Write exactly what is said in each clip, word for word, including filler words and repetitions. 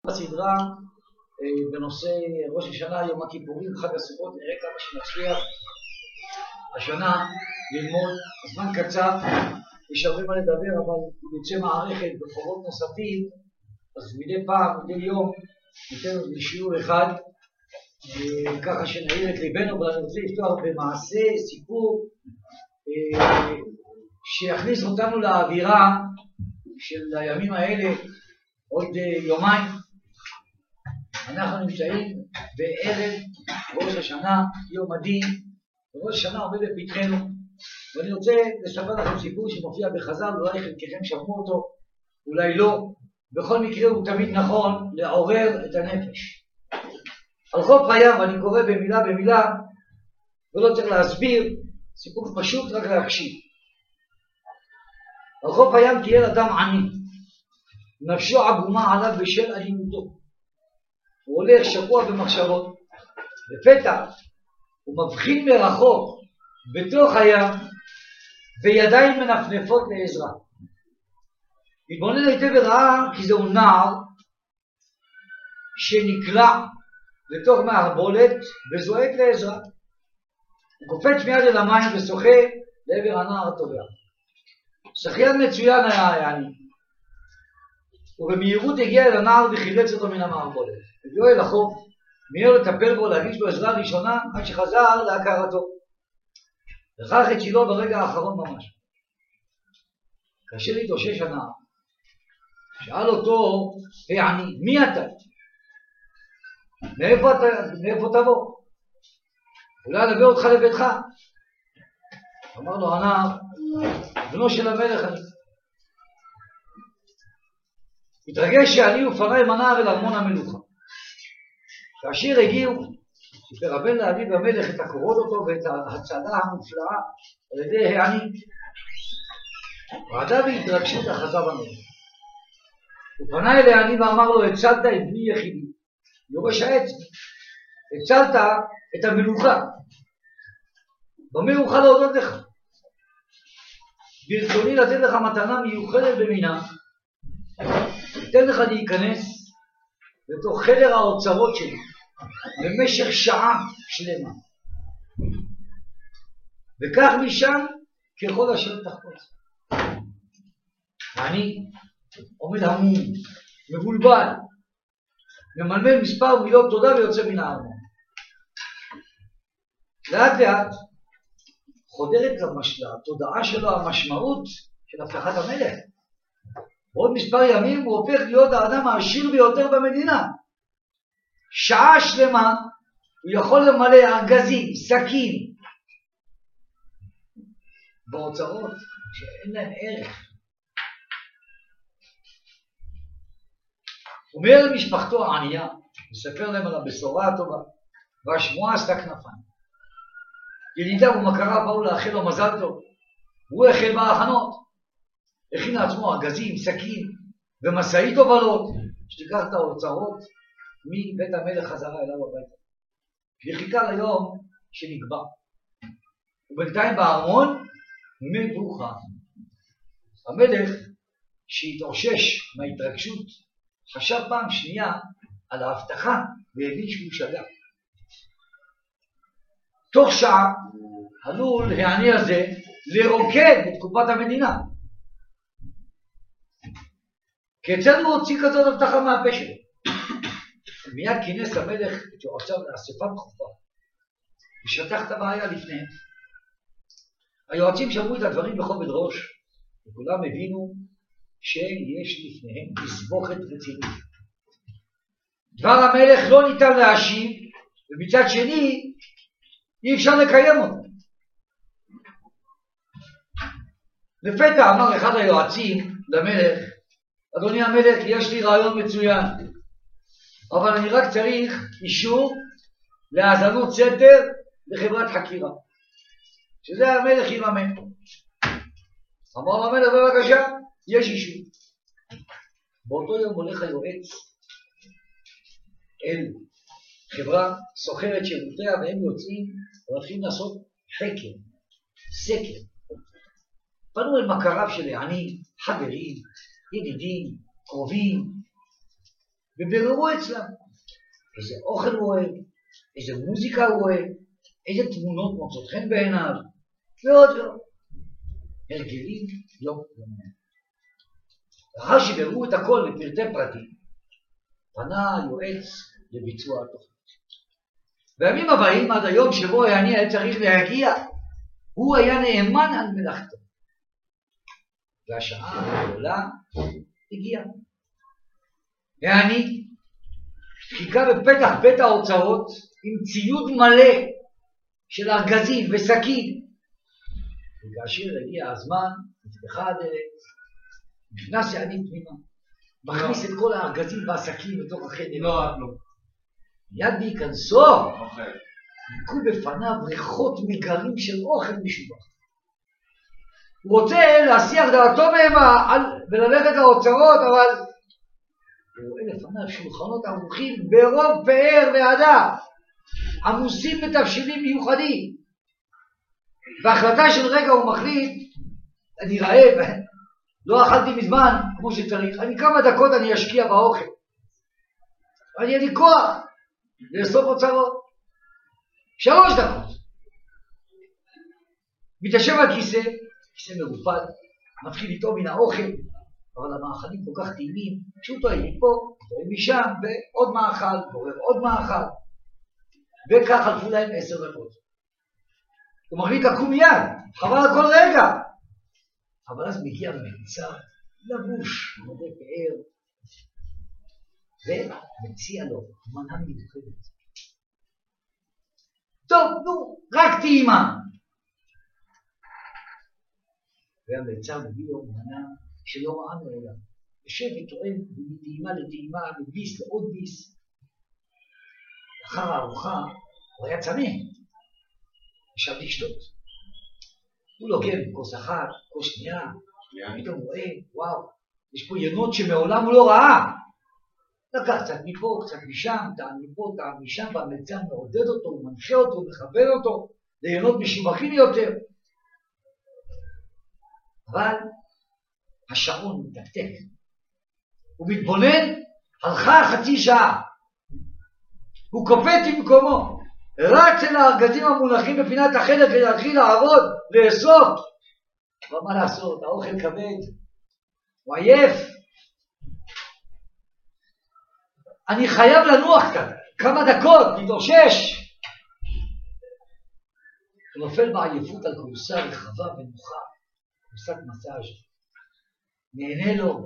הסדרה בנושא ראש השנה, יום הכיפורים, חג הסוכות. נראה כמה שנצליח השנה ללמוד. הזמן קצר, יש הרבה מה לדבר, אבל יוצא מערכת בחורות נוספים, אז מדי פעם, מדי יום, ניתן לשיעור אחד, ככה שנעיר את ליבנו. אבל אני רוצה לפתוח במעשה, סיפור, שיכניס אותנו לאווירה של הימים האלה. עוד יומיים אנחנו נמצאים בערב ראש השנה, יום הדין. ראש השנה עומד בפתחנו, ואני רוצה לספר לכם סיפור שמופיע בחז"ל, אולי חלקכם שמעו אותו, אולי לא. בכל מקרה הוא תמיד נכון לעורר את הנפש. על חוף הים, ואני קורא במילה במילה ולא צריך להסביר, סיפור פשוט רק להקשיב. על חוף הים תהיה אדם עני, נפשו עגומה עליו בשל ענינותו. הוא הולך שקוע במחשבות, לפתע הוא מבחין מרחוק בתוך הים וידיים מנפנפות לעזרה. מתבונן היטב וראה כי זהו נער שנקלע לתוך מערבולת וזועק לעזרה. הוא קופץ מיד אל המים ושוחה לעבר הנער הטובע. שחיין מצוין היה יעני, ובמהירות הגיע אל הנער וחילץ אותו מן המערבולת. הביאו אל החוף, מיהר לטפל בו, להגיש לו עזרה ראשונה עד שחזר להכרתו. לקח את שלו ברגע האחרון ממש. כאשר התאושש הנער, שאל אותו, העני, מי אתה? מאיפה אתה, מאיפה תבוא? אולי נביא אותך לביתך. אמר לו הנער, בנו של המלך אני. התרגש שאני ופנה עם הנער אל ארמון המלוכה. כאשר הגיעו, סיפר הבן לאביו המלך את הכורות אותו ואת ההצלה המופלאה על ידי העני. רעדה בהתרגשות אחזה במלך. הוא פנה אל העני ואמר לו, הצלת את בני יחידי, יורש העץ, הצלת את המלוכה. במה אוכל להודות לך? ברצוני לתת לך מתנה מיוחדת במינה, אתן לך להיכנס לתוך חדר האוצרות שלי במשך שעה שלמה, וכך משם ככל אשר תחפוץ. ואני עומד המום, מבולבל, ממלמל מספר מילות תודה ויוצא מן הארמון. לאט לאט חודרת לתודעה שלו המשמעות של הבטחת המלך. בעוד מספר ימים הוא הופך להיות האדם העשיר ביותר במדינה. שעה שלמה הוא יכול למלא ארגזים, שקים, באוצרות שאין להם ערך. הוא אומר למשפחתו הענייה, מספר להם על הבשורה הטובה, והשמועה עשתה כנפיים. ידידיו ומכריו באו לאחל לו מזל טוב, הוא החל בהכנות. הכין לעצמו ארגזים, שקים ומשאית הובלות שתיקח את האוצרות מבית המלך חזרה אליו הביתה. וחיכה ליום שנקבע. ובינתיים בארמון מבוכה. המלך שהתאושש מההתרגשות חשב פעם שנייה על ההבטחה והבין שהוא שגה. תוך שעה עלול העני הזה לרוקד את קופת המדינה. כיצד הוא הוציא כזאת הבטחה מהפה שלו? מיד כינס המלך את יועציו לאספה דחופה ושטח את הבעיה לפניהם. היועצים שמעו את הדברים בכובד ראש, וכולם הבינו שיש לפניהם תסבוכת רצינית. דבר המלך לא ניתן להשיב, ומצד שני אי אפשר לקיים אותו. לפתע אמר אחד היועצים למלך, אדוני המלך, יש לי רעיון מצוין, אבל אני רק צריך אישור להאזנות סתר לחברת חקירה, שזה המלך יממן. אמר למלך, בבקשה, יש אישור. באותו יום הולך היועץ אל חברה סוחרת שירותיה, והם יוצאים והולכים לעשות חקר, סקר. פנו אל מכריו של העני, חברים, ידידים, קרובים, ובררו אצלם איזה אוכל הוא אוהב, איזה מוזיקה הוא אוהב, איזה תמונות מוצאות חן בעיניו, ועוד ועוד. הרגלים לא מובנים. לאחר שבררו את הכל לפרטי פרטים, פנה היועץ לביצוע התוכנית. בימים הבאים עד היום שבו אני היה צריך להגיע, הוא היה נאמן על מלאכתו. והשעה העולה הגיעה. ואני חיכה בפתח בית האוצרות עם ציוד מלא של ארגזים ושקים. וכאשר הגיע הזמן, נפתחה הדלת, נכנס אני פנימה, מכניס את כל הארגזים והשקים בתוך החדר. לא, את לא. מיד בהיכנסו, ניקו בפניו ריחות מגרים של אוכל משובח. הוא רוצה להסיח דעתו מהמה וללכת לאוצרות, אבל הוא רואה לפניו שולחנות ערוכים ברוב פאר והדר, עמוסים בתבשילים מיוחדים. בהחלטה של רגע הוא מחליט, אני רעב, לא אכלתי מזמן כמו שצריך, אני כמה דקות אני אשקיע באוכל. אני אין לי כוח לאסוף אוצרות. שלוש דקות. מתיישב על כיסא, כיסא מרופד, מתחיל איתו מן האוכל, אבל המאכלים כל כך טעימים, שהוא טועה מפה, טועה משם, ועוד מאכל, גורר עוד מאכל. וכך חלפו להם עשר דקות. הוא מחליט לקום מיד, חבל על כל רגע. אבל אז מגיע מלצר, לבוש, מדי פאר, ומציע לו מנה מיוחדת. טוב, נו, רק טעימה. והמלצר מביא לו מנה שלא ראה מעולם. יושב וטועם מטעימה לטעימה, מביס לעוד ביס. לאחר הארוחה הוא היה צמא. ישב לשתות. הוא לוקח כוס אחת, כוס שנייה, פתאום הוא רואה, וואו, יש פה ינות שמעולם הוא לא ראה. לקח קצת מפה, קצת משם, טעם מפה, טעם משם, והמלצר מעודד אותו, הוא מנחה אותו, מכוון אותו, לינות משובחים יותר. אבל השעון מתקתק. הוא מתבונן, הלכה חצי שעה. הוא קופט במקומו, רץ אל הארגזים המונחים בפינת החדר כדי להתחיל לעבוד, לאסוף. אבל מה לעשות, האוכל כבד, הוא עייף. אני חייב לנוח קצת, כמה דקות, להתאושש. הוא נופל בעייפות על כורסה רחבה ונוחה, כורסת מסאז'. נהנה לו,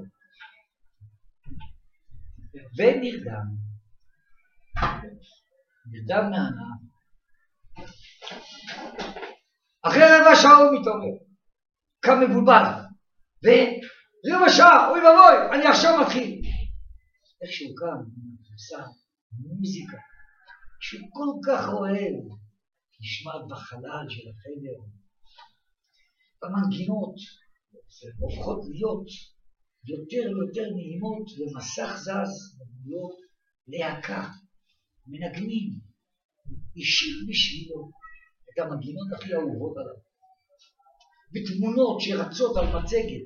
ונרדם. נרדם מהנאה. אחרי רבע שעה הוא מתעורר, קם מבולבל, ורבע שעה, אוי ואבוי, אני עכשיו מתחיל. איך שהוא קם, מפוסה, מוזיקה, שהוא כל כך אוהב, נשמעת בחלל של החדר. המנגינות הופכות להיות יותר ויותר נעימות, ומסך זז, דמויות להקה, מנגנים, אישית בשבילו את המנגינות הכי אהובות עליו, ותמונות שרצות על מצגת,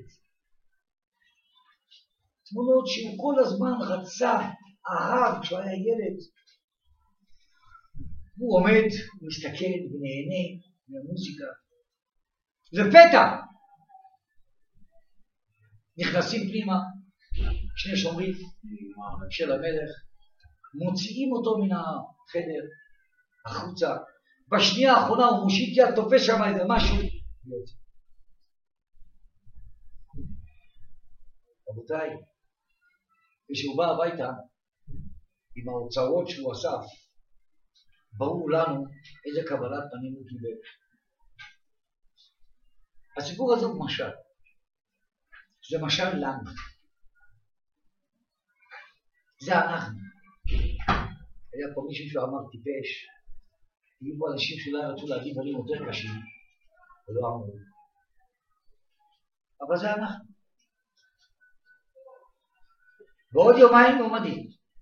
תמונות שהוא כל הזמן רצה, אהב כשהוא היה ילד. הוא עומד, הוא מסתכל ונהנה מהמוזיקה. לפתע נכנסים פנימה שני שומרים של המלך, מוציאים אותו מן החדר החוצה. בשנייה האחרונה הוא מושיט יד, תופס שם איזה משהו. רבותיי, כשהוא בא הביתה עם האוצרות שהוא אסף, ברור לנו איזה קבלת פנים הוא קיבל. הסיפור הזה הוא משל. זה משל לנו. זה אנחנו. היה פה מישהו שאמר טיפש, היו פה אנשים שאולי רצו להגיד דברים יותר קשים, ולא אמרו. אבל זה אנחנו. בעוד יומיים עומדים.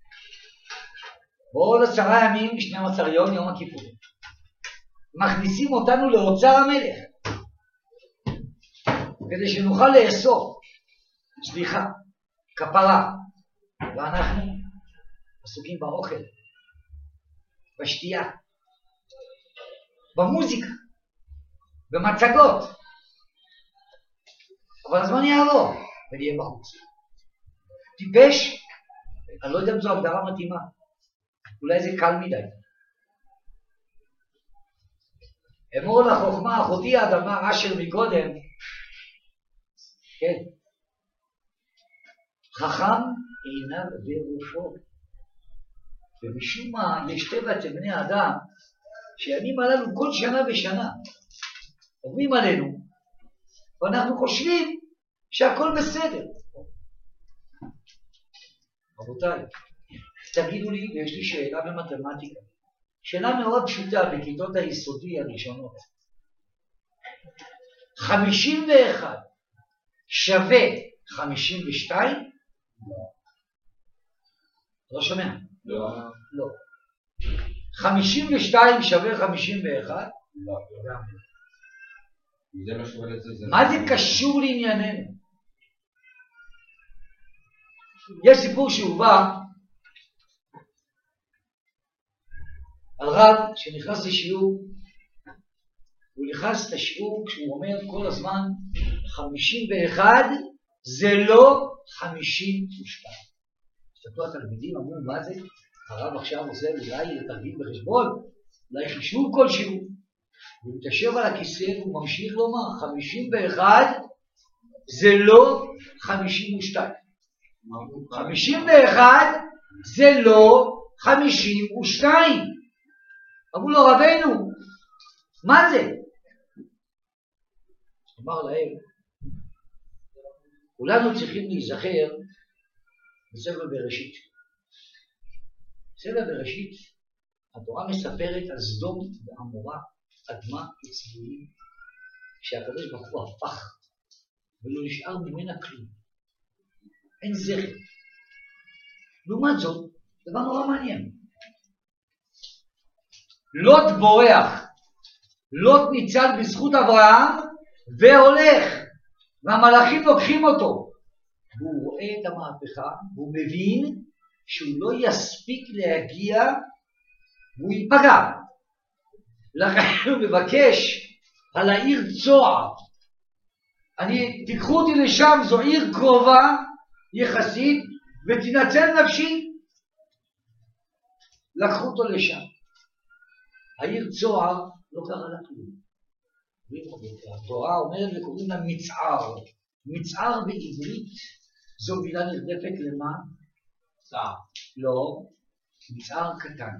בעוד עשרה ימים, שנים עשר יום, יום הכיפור. מכניסים אותנו לאוצר המלך. כדי שנוכל לאסוף, סליחה, כפרה. ואנחנו עסוקים באוכל, בשתייה, במוזיקה, במצגות. אבל הזמן יעבור ונהיה בחוץ. טיפש, אני לא יודע אם זו הגדרה מתאימה, אולי זה קל מדי. אמור לחוכמה, אחותי האדמה אשר מקודם, כן, חכם עיניו וראשו. ומשום מה יש טבע אצל בני האדם שהימים הללו כל שנה ושנה עוברים עלינו ואנחנו חושבים שהכל בסדר. רבותיי, תגידו לי, ויש לי שאלה במתמטיקה, שאלה מאוד פשוטה בכיתות היסודי הראשונות. חמישים ואחת שווה חמישים ושתיים? לא. לא שומע? לא. לא. חמישים ושתיים שווה חמישים ואחת? לא. מה זה קשור לענייננו? יש סיפור שהובא על רב שנכנס לשיעור, הוא נכנס לשיעור כשהוא אומר כל הזמן חמישים ואחת זה לא חמישים ושתיים. הסתכלו התלמידים, אמרו מה זה? הרב עכשיו עושה אולי לתרגיל בחשבון, אולי חישוב כלשהו. הוא מתיישב על הכיסא והוא ממשיך לומר חמישים ואחת זה לא חמישים ושתיים. חמישים ואחת זה לא חמישים ושתיים. אמרו לו רבנו, מה זה? אמר להם, כולנו צריכים להיזכר בספר בראשית. בספר בראשית התורה מספרת על סדום ועמורה, אדמה וצבועים, שהקדוש ברוך הוא הפך ולא נשאר ממנה כלום. אין זכר. לעומת זאת, דבר נורא מעניין. לוט בורח, לוט ניצל בזכות אברהם והולך, והמלאכים לוקחים אותו. והוא רואה את המהפכה, והוא מבין שהוא לא יספיק להגיע, והוא ייפגע. לכן הוא מבקש על העיר צוער. אני, תיקחו אותי לשם, זו עיר קרובה יחסית, ותנצל נפשי. לקחו אותו לשם. העיר צוער לא קרה לה כלום. התורה אומרת וקוראים לה מצער. מצער בעברית זו מילה נרדפת למה? צער. לא, מצער קטן.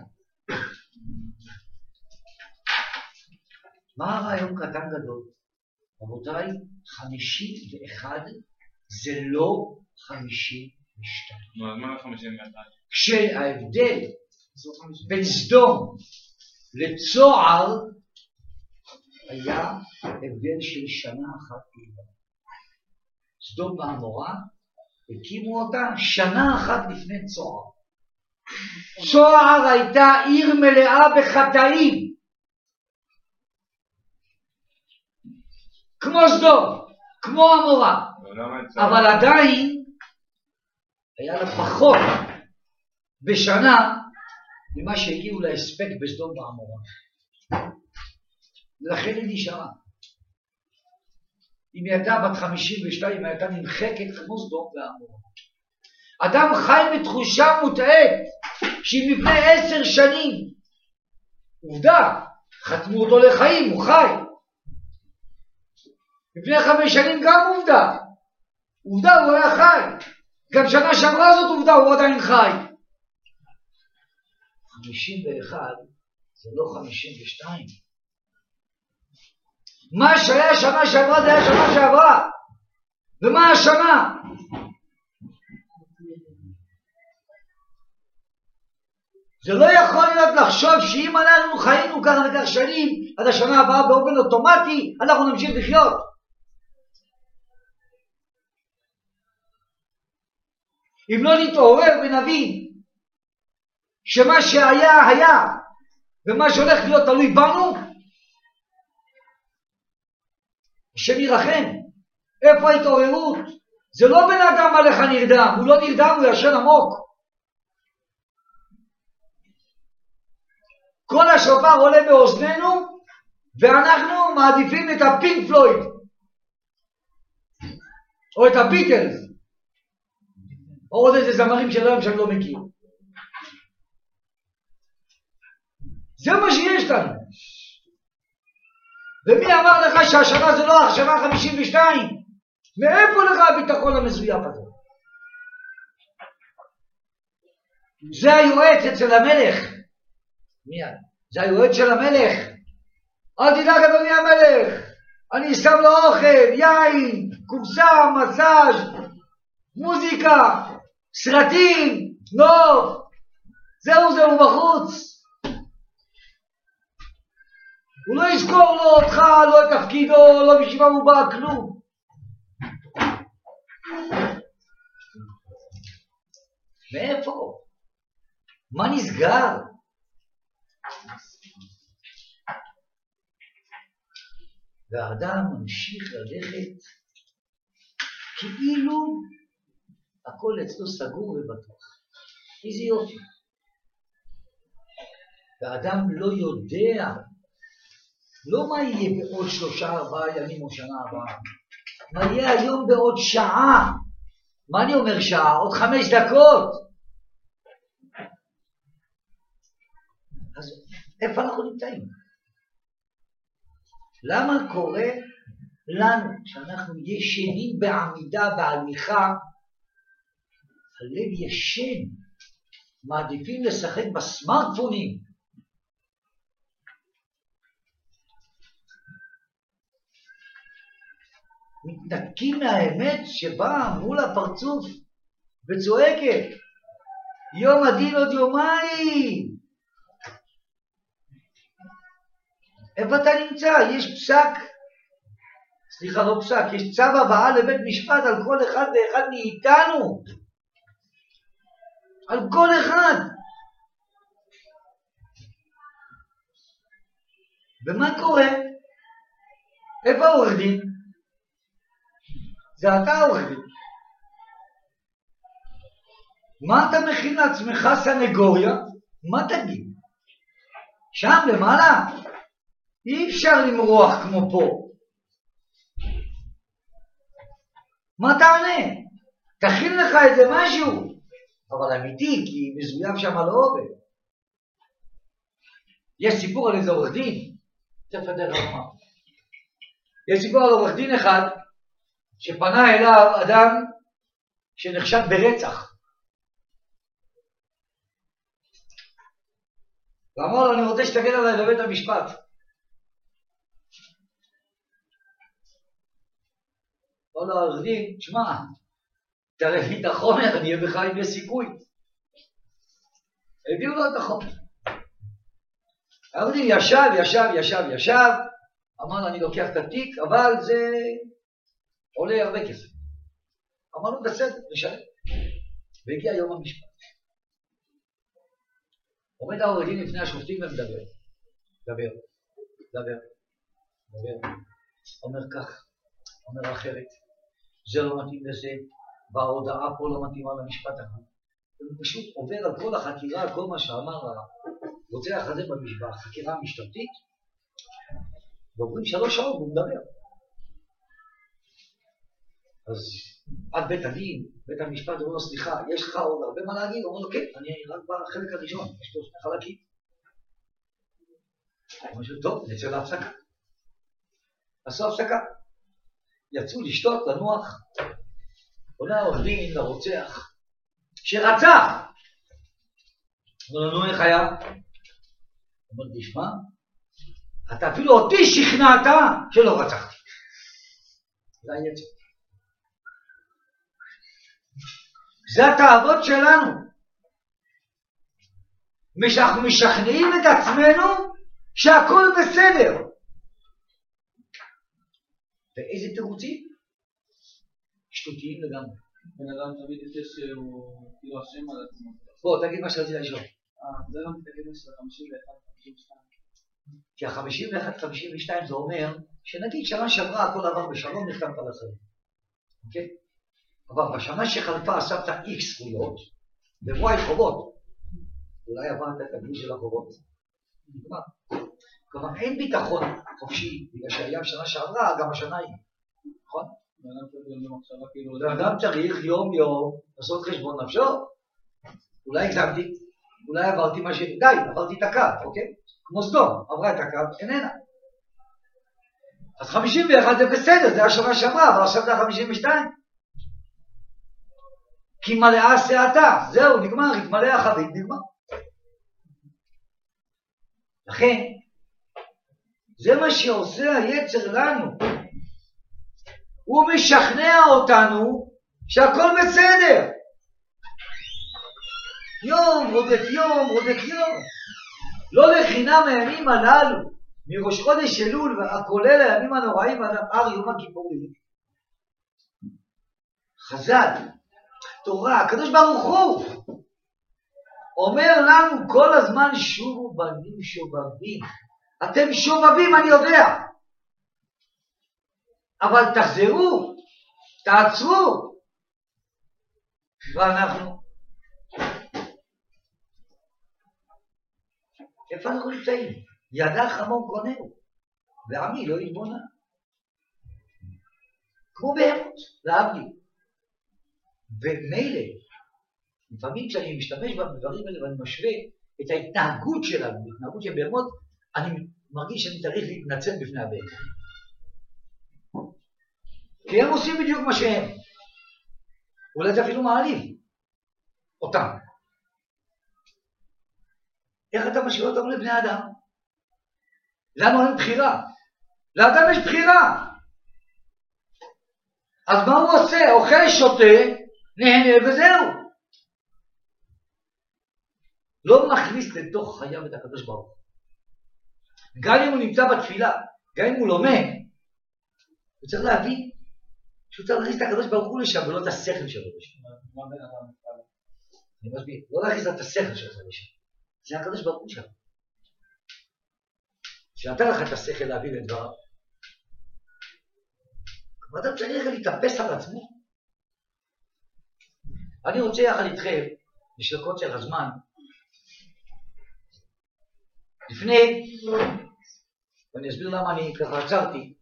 מה הרעיון קטן גדול? רבותיי, חמישים ואחת זה לא חמישים ושתיים. מה חמישים ואחת? כשההבדל בין סדום לצוער היה הבדל של שנה אחת בלבד. סדום ועמורה הקימו אותה שנה אחת לפני צוער. צוער הייתה עיר מלאה בחטאים, כמו סדום, כמו עמורה, אבל עדיין היה לה פחות בשנה ממה שהגיעו להספק בסדום ועמורה. לכן היא נשארה. אם היא הייתה בת חמישים ושתיים, היא הייתה נמחקת כמו סדום ועמורה. אדם חי בתחושה מוטעית שהיא מפני עשר שנים. עובדה, חתמו אותו לחיים, הוא חי. לפני חמש שנים גם עובדה. עובדה, הוא היה חי. גם שנה שעברה זאת עובדה, הוא עדיין חי. חמישים ואחת זה לא חמישים ושתיים. מה שהיה שנה שעברה זה היה שנה שעברה. ומה השנה? זה לא יכול להיות לחשוב שאם אנחנו חיינו כך וכך שנים, עד השנה הבאה באופן אוטומטי, אנחנו נמשיך לחיות. אם לא נתעורר ונבין שמה שהיה היה ומה שהולך להיות תלוי בנו, השם ירחם. איפה ההתעוררות? זה לא בן אדם עליך נרדם, הוא לא נרדם, הוא ישן עמוק. כל השופר עולה באוזנינו, ואנחנו מעדיפים את הפינק פלויד, או את הביטלס, או עוד איזה זמרים שלהם שאני לא מכיר. זה מה שיש לנו. ומי אמר לך שהשנה זה לא השנה חמישים ושתיים? מאיפה לך הביטחון המזויף הזה? זה היועץ אצל המלך. מי? זה היועץ של המלך. אל תדאג אדוני המלך, אני שם לו אוכל, יין, קופסה, מסאז', מוזיקה, סרטים, נוף. זהו זהו בחוץ. הוא לא יזכור לו אותך, לא את תפקידו, לא בשביל מה הוא בא, כלום. מאיפה? מה נסגר? והאדם ממשיך ללכת כאילו הכל אצלו סגור ובטוח. איזה יופי. והאדם לא יודע לא מה יהיה בעוד שלושה ארבעה ימים או שנה הבאה, מה יהיה היום בעוד שעה. מה אני אומר שעה? עוד חמש דקות. אז איפה אנחנו נמצאים? למה קורה לנו שאנחנו ישנים בעמידה בהליכה, הלב ישן, מעדיפים לשחק בסמארטפונים? מתנתקים מהאמת שבאה מול הפרצוף וצועקת, יום הדין עוד יומיים. איפה אתה נמצא? יש פסק, סליחה לא פסק, יש צו הבאה לבית משפט על כל אחד ואחד מאיתנו, על כל אחד. ומה קורה? איפה העורך דין? זה אתה העורך דין. מה אתה מכין לעצמך סנגוריה? מה תגיד? שם למעלה? אי אפשר למרוח כמו פה. מה תענה? תכין לך איזה משהו, אבל אמיתי, כי מזויף שם על העובד. יש סיפור על איזה עורך דין, תפדר רמה. יש סיפור על עורך דין אחד, שפנה אליו אדם שנחשד ברצח. ואמר לו, אני רוצה שתגן עליי בבית המשפט. אמר לו העורך דין, תשמע, תראה לי את החומר, אני אהיה בך עם סיכוי. הביאו לו את החומר. העורך דין ישב, ישב, ישב, ישב, אמר לו, אני לוקח את התיק, אבל זה עולה הרבה כסף. אמר לו, בסדר, נשלם. והגיע יום המשפט. עומד העורך דין לפני השופטים ומדבר. דבר, דבר, דבר. אומר כך, אומר אחרת. זה לא מתאים לזה, וההודעה פה לא מתאימה למשפט הזה. הוא פשוט עובר על כל החקירה, על כל מה שאמר הרוצח הזה בחקירה המשטרתית, ועוברים שלוש שעות והוא מדבר. אז עד בית הדין, בית המשפט, הוא אומר לו, סליחה, יש לך עוד הרבה מה להגיד? הוא אומר לו, כן, אני רק בחלק הראשון, יש לו שני חלקים. הוא אומר לו, טוב, נצא להפסקה. עשו הפסקה. יצאו לשתות, לנוח. עונה העורך דין לרוצח, שרצח. הוא אומר לו, איך היה? הוא אומר, תשמע, אתה אפילו אותי שכנעת שלא רצחתי. זה היצא. זה התאוות שלנו. אנחנו משכנעים את עצמנו שהכל בסדר. ואיזה תירוצים? שטותיים לגמרי. בן אדם תמיד יצא שהוא כאילו אשם על עצמו. בוא, תגיד מה שרציתי לשאול. זה לא מתקדם של ה-חמישים ואחת חמישים ושתיים. כי ה-חמישים ואחת חמישים ושתיים זה אומר שנגיד שנה שעברה הכל עבר בשלום, נחתמת על החיים. אוקיי? אבל בשנה שחלפה אספת X זכויות, ו-Y חובות. אולי עברת את הגבול של החובות. כלומר, אין ביטחון חופשי, בגלל שהיה בשנה שעברה, גם השנה היא. נכון? אדם צריך יום יום לעשות חשבון נפשו. אולי הגזמתי, אולי עברתי מה ש... די, עברתי את הקו, אוקיי? כמו סדום, עברה את הקו, איננה. אז חמישים ואחת זה בסדר, זה השנה שעברה, אבל עכשיו זה חמישים ושתיים. כי מלאה שעתה, זהו, נגמר, התמלא החבית, נגמר. לכן, זה מה שעושה היצר לנו. הוא משכנע אותנו שהכל בסדר. יום רודף יום, רודף יום. לא לחינם הימים הללו, מראש חודש אלול, הכולל הימים הנוראים ועד הר יום הכיפורים. חז"ל, תורה, הקדוש ברוך הוא, אומר לנו כל הזמן שובו בנים שובבים. אתם שובבים, אני יודע. אבל תחזרו, תעצרו. ואנחנו, איפה אנחנו נמצאים? ידע חמור קונהו, ועמי לא יתבונן. כמו בהמות, להבדיל. ומילא, לפעמים כשאני משתמש בדברים האלה ואני משווה את ההתנהגות שלנו, ההתנהגות של בהמות, אני מרגיש שאני צריך להתנצל בפני הבהמות. כי הם עושים בדיוק מה שהם. אולי זה אפילו מעליב אותם. איך אתה משווה אותם לבני אדם? לנו אין בחירה. לאדם יש בחירה. אז מה הוא עושה? אוכל, שותה, נהנה וזהו. לא מכניס לתוך חייו את הקדוש ברוך הוא. גם אם הוא נמצא בתפילה, גם אם הוא לומד, הוא צריך להבין שהוא צריך להכניס את הקדוש ברוך הוא לשם ולא את השכל שלו לשם. אני מסביר, לא להכניס את השכל שלו לשם. זה הקדוש ברוך הוא שם. שנתן לך את השכל להבין את דבריו. כלומר, אדם צריך להתאפס על עצמו. אני רוצה יחד איתכם, בשביל קוצר הזמן, לפני, ואני אסביר למה אני ככה עצרתי,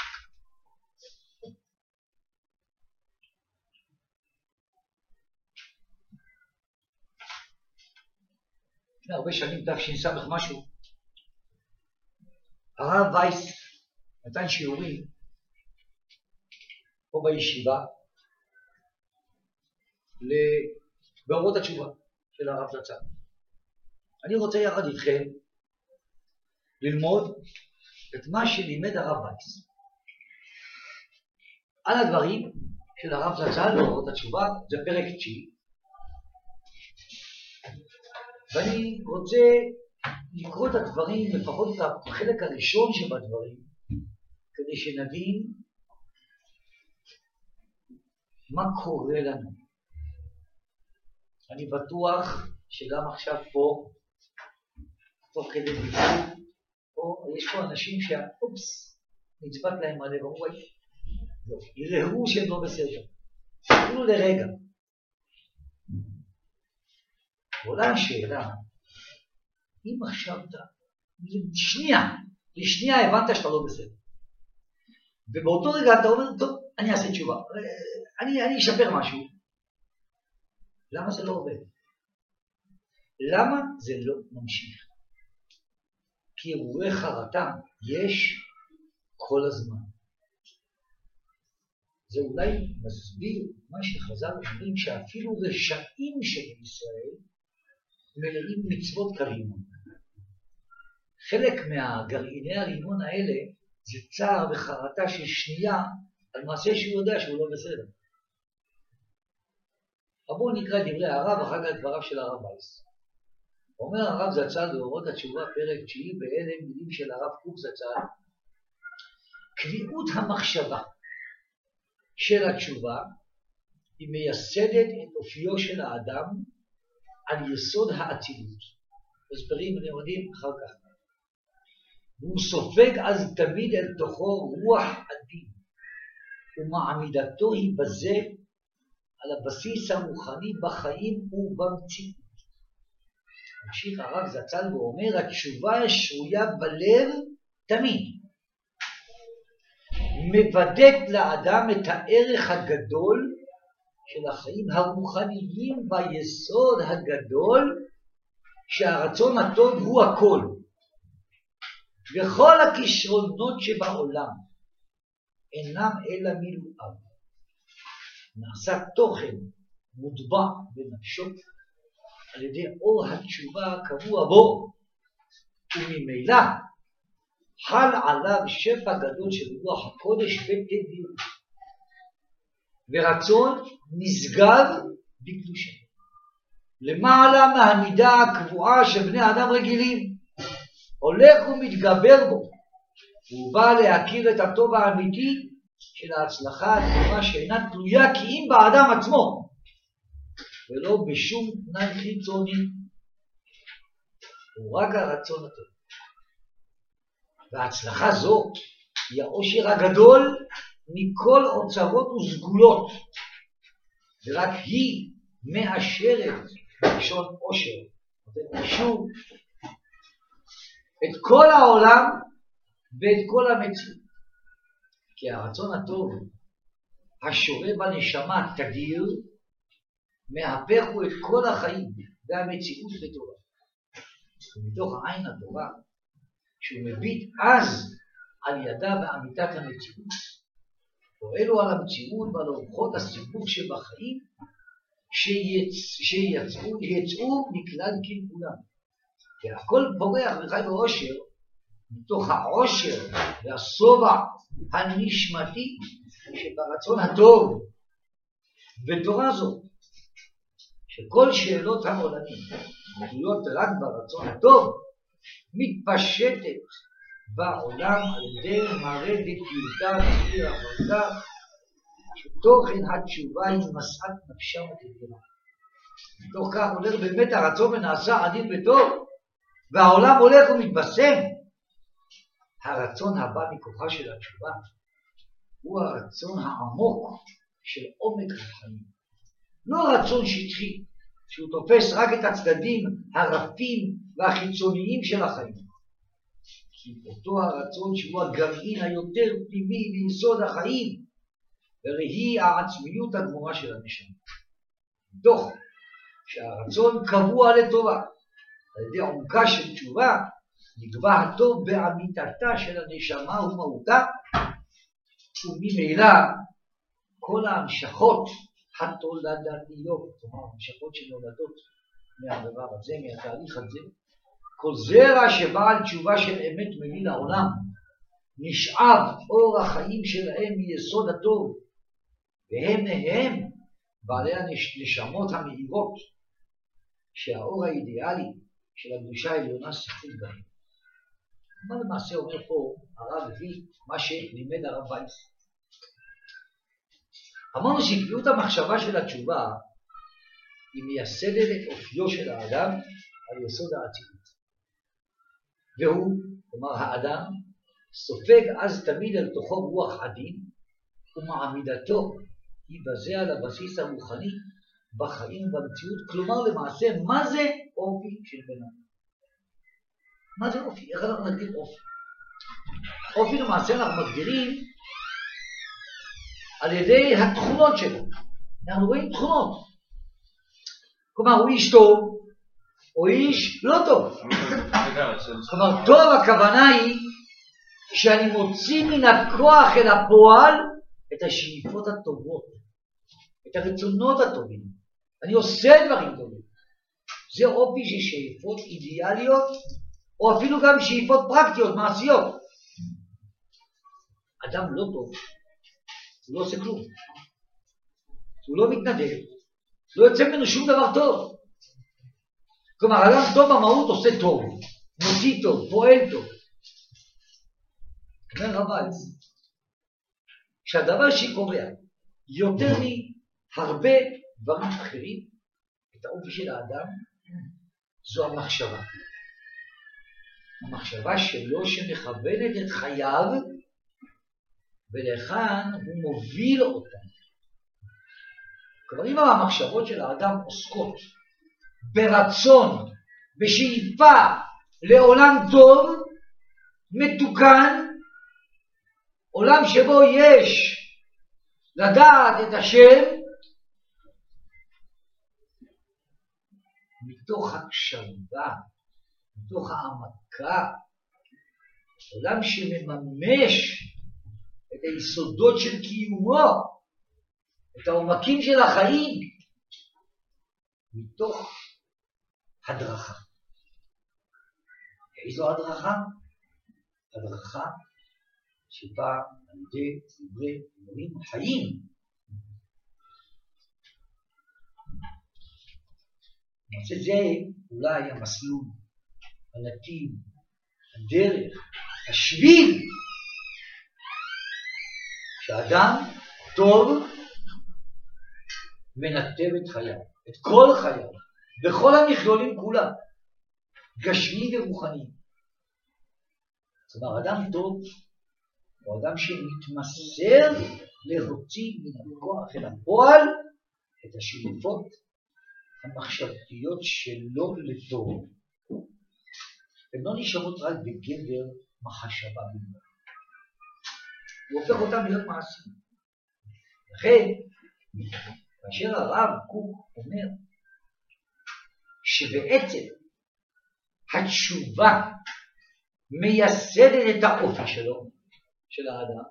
לפני הרבה שנים, תש"ס משהו, הרב וייס נתן שיעורים פה בישיבה באורות התשובה של הרב זצ"ל. אני רוצה יחד איתכם ללמוד את מה שלימד הרב וייס על הדברים של הרב זצ"ל באורות התשובה. זה פרק תשיעי, ואני רוצה לקרוא את הדברים, לפחות את החלק הראשון שבדברים, כדי שנבין מה קורה לנו. אני בטוח שגם עכשיו פה, תוך כדי דיבור, פה, יש פה אנשים שהאופס, נצפת להם עליהם, אמרו, לא, יראו שהם לא בסדר, אפילו לרגע. עולה השאלה, אם עכשיו אתה, לשנייה, לשנייה הבנת שאתה לא בסדר. ובאותו רגע אתה אומר, טוב, אני אעשה תשובה, אני, אני אשפר משהו. למה זה לא עובד? למה זה לא ממשיך? כי אירועי חרטה יש כל הזמן. זה אולי מסביר מה שחז"ל אומרים, שאפילו רשעים של ישראל מלאים מצוות כרימון. חלק מהגרעיני הרימון האלה זה צער וחרטה של שנייה על מעשה שהוא יודע שהוא לא בסדר. בואו נקרא דברי הרב אחר כך דבריו של הרב וייס. אומר הרב זצ"ל באורות התשובה פרק תשיעי באלה מילים של הרב קוק זצ"ל, קביעות המחשבה של התשובה היא מייסדת את אופיו של האדם על יסוד האצילות. הסברים ונאמרים אחר כך. והוא סופג אז תמיד אל תוכו רוח הדין, ומעמידתו היא בזה על הבסיס הרוחני בחיים ובמציאות. המשיך הרב זצ"ל ואומר, התשובה שרויה בלב תמיד. מבדק לאדם את הערך הגדול של החיים הרוחניים ביסוד הגדול שהרצון הטוב הוא הכל. וכל הכישרונות שבעולם אינם אלא מילואיו. נעשה תוכן מוטבע בנפשו על ידי אור התשובה הקבוע בו, וממילא חל עליו שפע גדול של רוח הקודש בתדירות, ורצון נשגב בקדושה, למעלה מהמידה הקבועה שבני אדם רגילים, הולך ומתגבר בו, והוא בא להכיר את הטוב האמיתי של ההצלחה הגדולה שאינה תלויה כי אם באדם עצמו, ולא בשום תנאי חיצוני, הוא רק הרצון הטוב. וההצלחה זו היא העושר הגדול מכל אוצרות וסגולות, ורק היא מאשרת בלשון עושר, שוב, את כל העולם ואת כל המציאות. כי הרצון הטוב השורה בנשמה תדיר, מהפך הוא את כל החיים והמציאות לטובה. ומתוך העין הטובה, שהוא מביט אז על ידה באמיתת המציאות, פועלו על המציאות ועל אורחות הסיבוב שבחיים, שיצאו מכלל קלקולם. והכל פורח וחי בעושר, מתוך העושר והשובע הנשמתי שברצון הטוב. ותורה זו, שכל שאלות העולמים תלויות רק ברצון הטוב, מתפשטת בעולם על ידי מראה וטיוטה וסביר החלטה, שתוכן התשובה היא משאת נפשם התדירה. מתוך כך הולך באמת הרצון ונעשה עדין וטוב, והעולם הולך ומתבשם. הרצון הבא מכוחה של התשובה הוא הרצון העמוק של עומק החיים. לא רצון שטחי, שהוא תופס רק את הצדדים הרפים והחיצוניים של החיים. כי אותו הרצון שהוא הגרעין היותר פנימי ליסוד החיים, וראי העצמיות הגמורה של הנשמה. תוך שהרצון קבוע לטובה, על ידי עומקה של תשובה, נקבע הטוב באמיתתה של הנשמה ומהותה, וממילא כל ההמשכות התולדתיות, כלומר המשכות שנולדות מהדבר הזה, מהתהליך הזה, כל זרע שבעל תשובה של אמת מביא לעולם, נשאב אור החיים שלהם מיסוד הטוב, והם מהם בעלי הנשמות המאירות, שהאור האידיאלי של הקדושה העליונה שחקות בהם. מה למעשה אומר פה הרב הביא מה שלימד הרב וייס? אמרנו שקביעות המחשבה של התשובה היא מייסדת את אופיו של האדם על יסוד האצילות. והוא, כלומר האדם, סופג אז תמיד אל תוכו רוח עדין, ומעמידתו היא בזה על הבסיס הרוחני בחיים ובמציאות. כלומר למעשה, מה זה אופי של בן אדם? מה זה אופי? איך אנחנו נגדיר אופי? אופי למעשה אנחנו מגדירים על ידי התכונות שלו. אנחנו רואים תכונות. כלומר, הוא איש טוב, או איש לא טוב. כלומר, טוב הכוונה היא שאני מוציא מן הכוח אל הפועל את השאיפות הטובות, את הרצונות הטובים. אני עושה דברים טובים. זה אופי של שאיפות אידיאליות, או אפילו גם שאיפות פרקטיות, מעשיות. אדם לא טוב, הוא לא עושה כלום. הוא לא מתנדב, לא יוצא ממנו שום דבר טוב. כלומר, אדם טוב במהות עושה טוב, מוציא טוב, פועל טוב. אומר רב וייס, שהדבר שקובע יותר מהרבה דברים אחרים, את האופי של האדם, זו המחשבה. המחשבה שלו שמכוונת את חייו, ולכאן הוא מוביל אותם. כלומר, אם המחשבות של האדם עוסקות ברצון בשאיפה לעולם טוב, מתוקן, עולם שבו יש לדעת את השם, מתוך הקשבה, מתוך העמקה, עולם שמממש את היסודות של קיומו, את העומקים של החיים, מתוך הדרכה. איזו הדרכה? הדרכה שבאה על ידי דברי דברים חיים. למעשה זה אולי המסלול, הנתיב, הדרך, השביל, שאדם טוב מנתב את חייו, את כל חייו, בכל המכלולים כולם, גשמי ורוחני. זאת אומרת, אדם טוב הוא אדם שמתמסר להוציא מן הכוח אל הפועל את השאיפות המחשבתיות שלו לטוב. הן לא נשארות רק בגדר מחשבה בלבד. הוא הופך אותם להיות מעשים. לכן, כאשר הרב קוק אומר שבעצם התשובה מייסדת את האופי שלו, של האדם,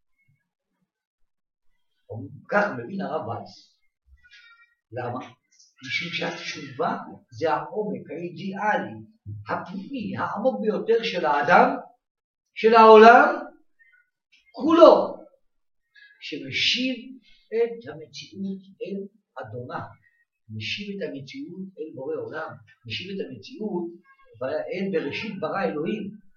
כך מבין הרב וייס. למה? משום שהתשובה זה העומק האידיאלי, הפנימי, העמוק ביותר של האדם, של העולם, כולו, שמשיב את המציאות אל אדונה, משיב את המציאות אל בורא עולם, משיב את המציאות אל בראשית ברא אלוהים.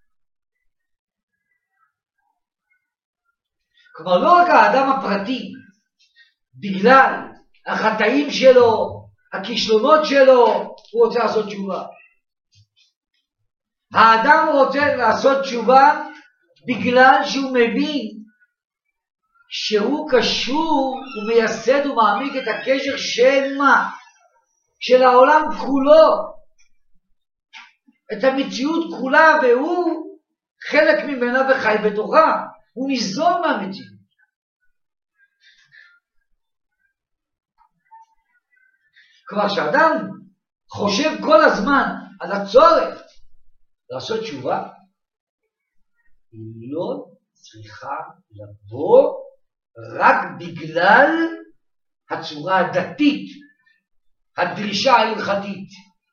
כלומר, לא רק האדם הפרטי, בגלל החטאים שלו, הכישלונות שלו, הוא רוצה לעשות תשובה. האדם רוצה לעשות תשובה בגלל שהוא מבין שהוא קשור ומייסד ומעמיק את הקשר של מה? של העולם כולו, את המציאות כולה, והוא חלק ממנה וחי בתוכה, הוא ניזון מהמציאות. כלומר, שאדם חושב כל הזמן על הצורך לעשות תשובה, היא לא צריכה לבוא רק בגלל הצורה הדתית, הדרישה ההלכתית.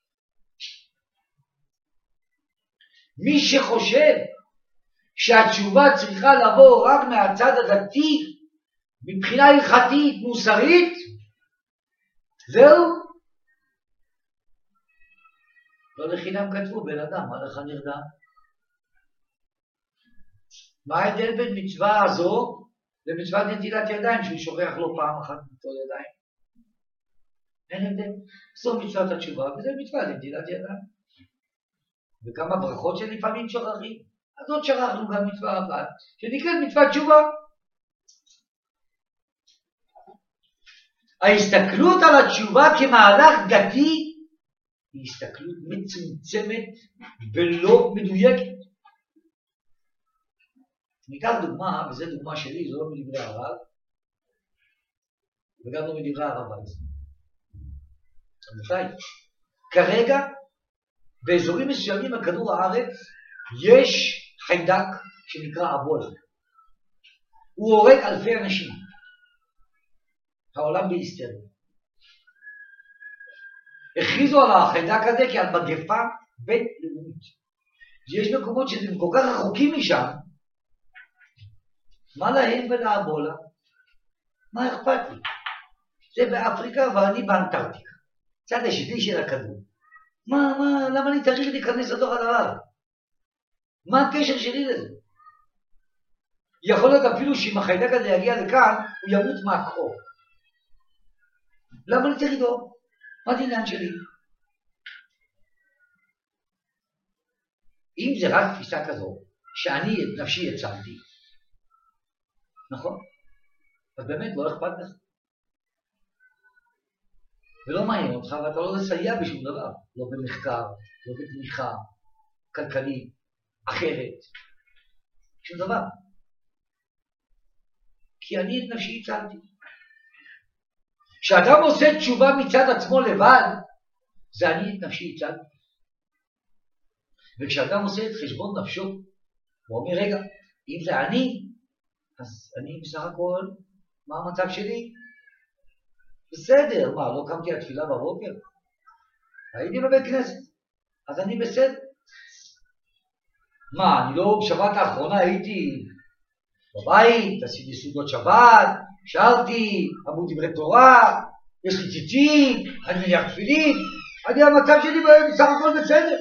מי שחושב שהתשובה צריכה לבוא רק מהצד הדתי, מבחינה הלכתית, מוסרית, זהו. לא לחינם כתבו בן אדם, מה לך נרדם? מה ההבדל בין מצווה הזו למצוות נטילת ידיים, שהוא שוכח לו פעם אחת ליטול ידיים? אין הבדל. זו מצוות התשובה, וזה מצוות נטילת ידיים. וכמה ברכות שלפעמים שוכחים, אז עוד שכחנו גם מצווה אחת, שנקראת מצוות תשובה. ההסתכלות על התשובה כמהלך דתי היא הסתכלות מצומצמת ולא מדויקת. ניקח דוגמה, וזו דוגמה שלי, זו לא מדברי הרב, וגם לא מדברי הרב וייס. רבותיי, כרגע באזורים מסוימים על כדור הארץ יש חיידק שנקרא אבולה. הוא הורג אלפי אנשים. העולם בהיסטריה. הכריזו על החיידק הזה כעל מגפה בינלאומית. יש מקומות שאתם כל כך רחוקים משם, מה להם ולאבולה? מה אכפת לי? זה באפריקה ואני באנטארקטיקה. צד השני של הכדור. מה, מה, למה אני צריך להיכנס לתוך הדבר? מה הקשר שלי לזה? יכול להיות אפילו שאם החיידק הזה יגיע לכאן, הוא ימות מהקור. למה אני צריך לדאוג? מה העניין שלי? אם זה רק תפיסה כזו, שאני את נפשי יצרתי, נכון? אז באמת לא אכפת לך. ולא מעניין אותך, ואתה לא לסייע בשום דבר, לא במחקר, לא בתמיכה כלכלית, אחרת, שום דבר. כי אני את נפשי הצלתי. כשאדם עושה תשובה מצד עצמו לבד, זה אני את נפשי הצלתי. וכשאדם עושה את חשבון נפשו, הוא אומר, רגע, אם זה אני, אז אני בסך הכל, מה המצב שלי? בסדר, מה, לא קמתי לתפילה בבוקר? הייתי בבית כנסת, אז אני בסדר. מה, אני לא בשבת האחרונה הייתי בבית, עשיתי סעודות שבת, שרתי, אמרו דברי תורה, יש לי ציצית, אני מניח תפילין, אני המצב שלי בסך הכל בסדר.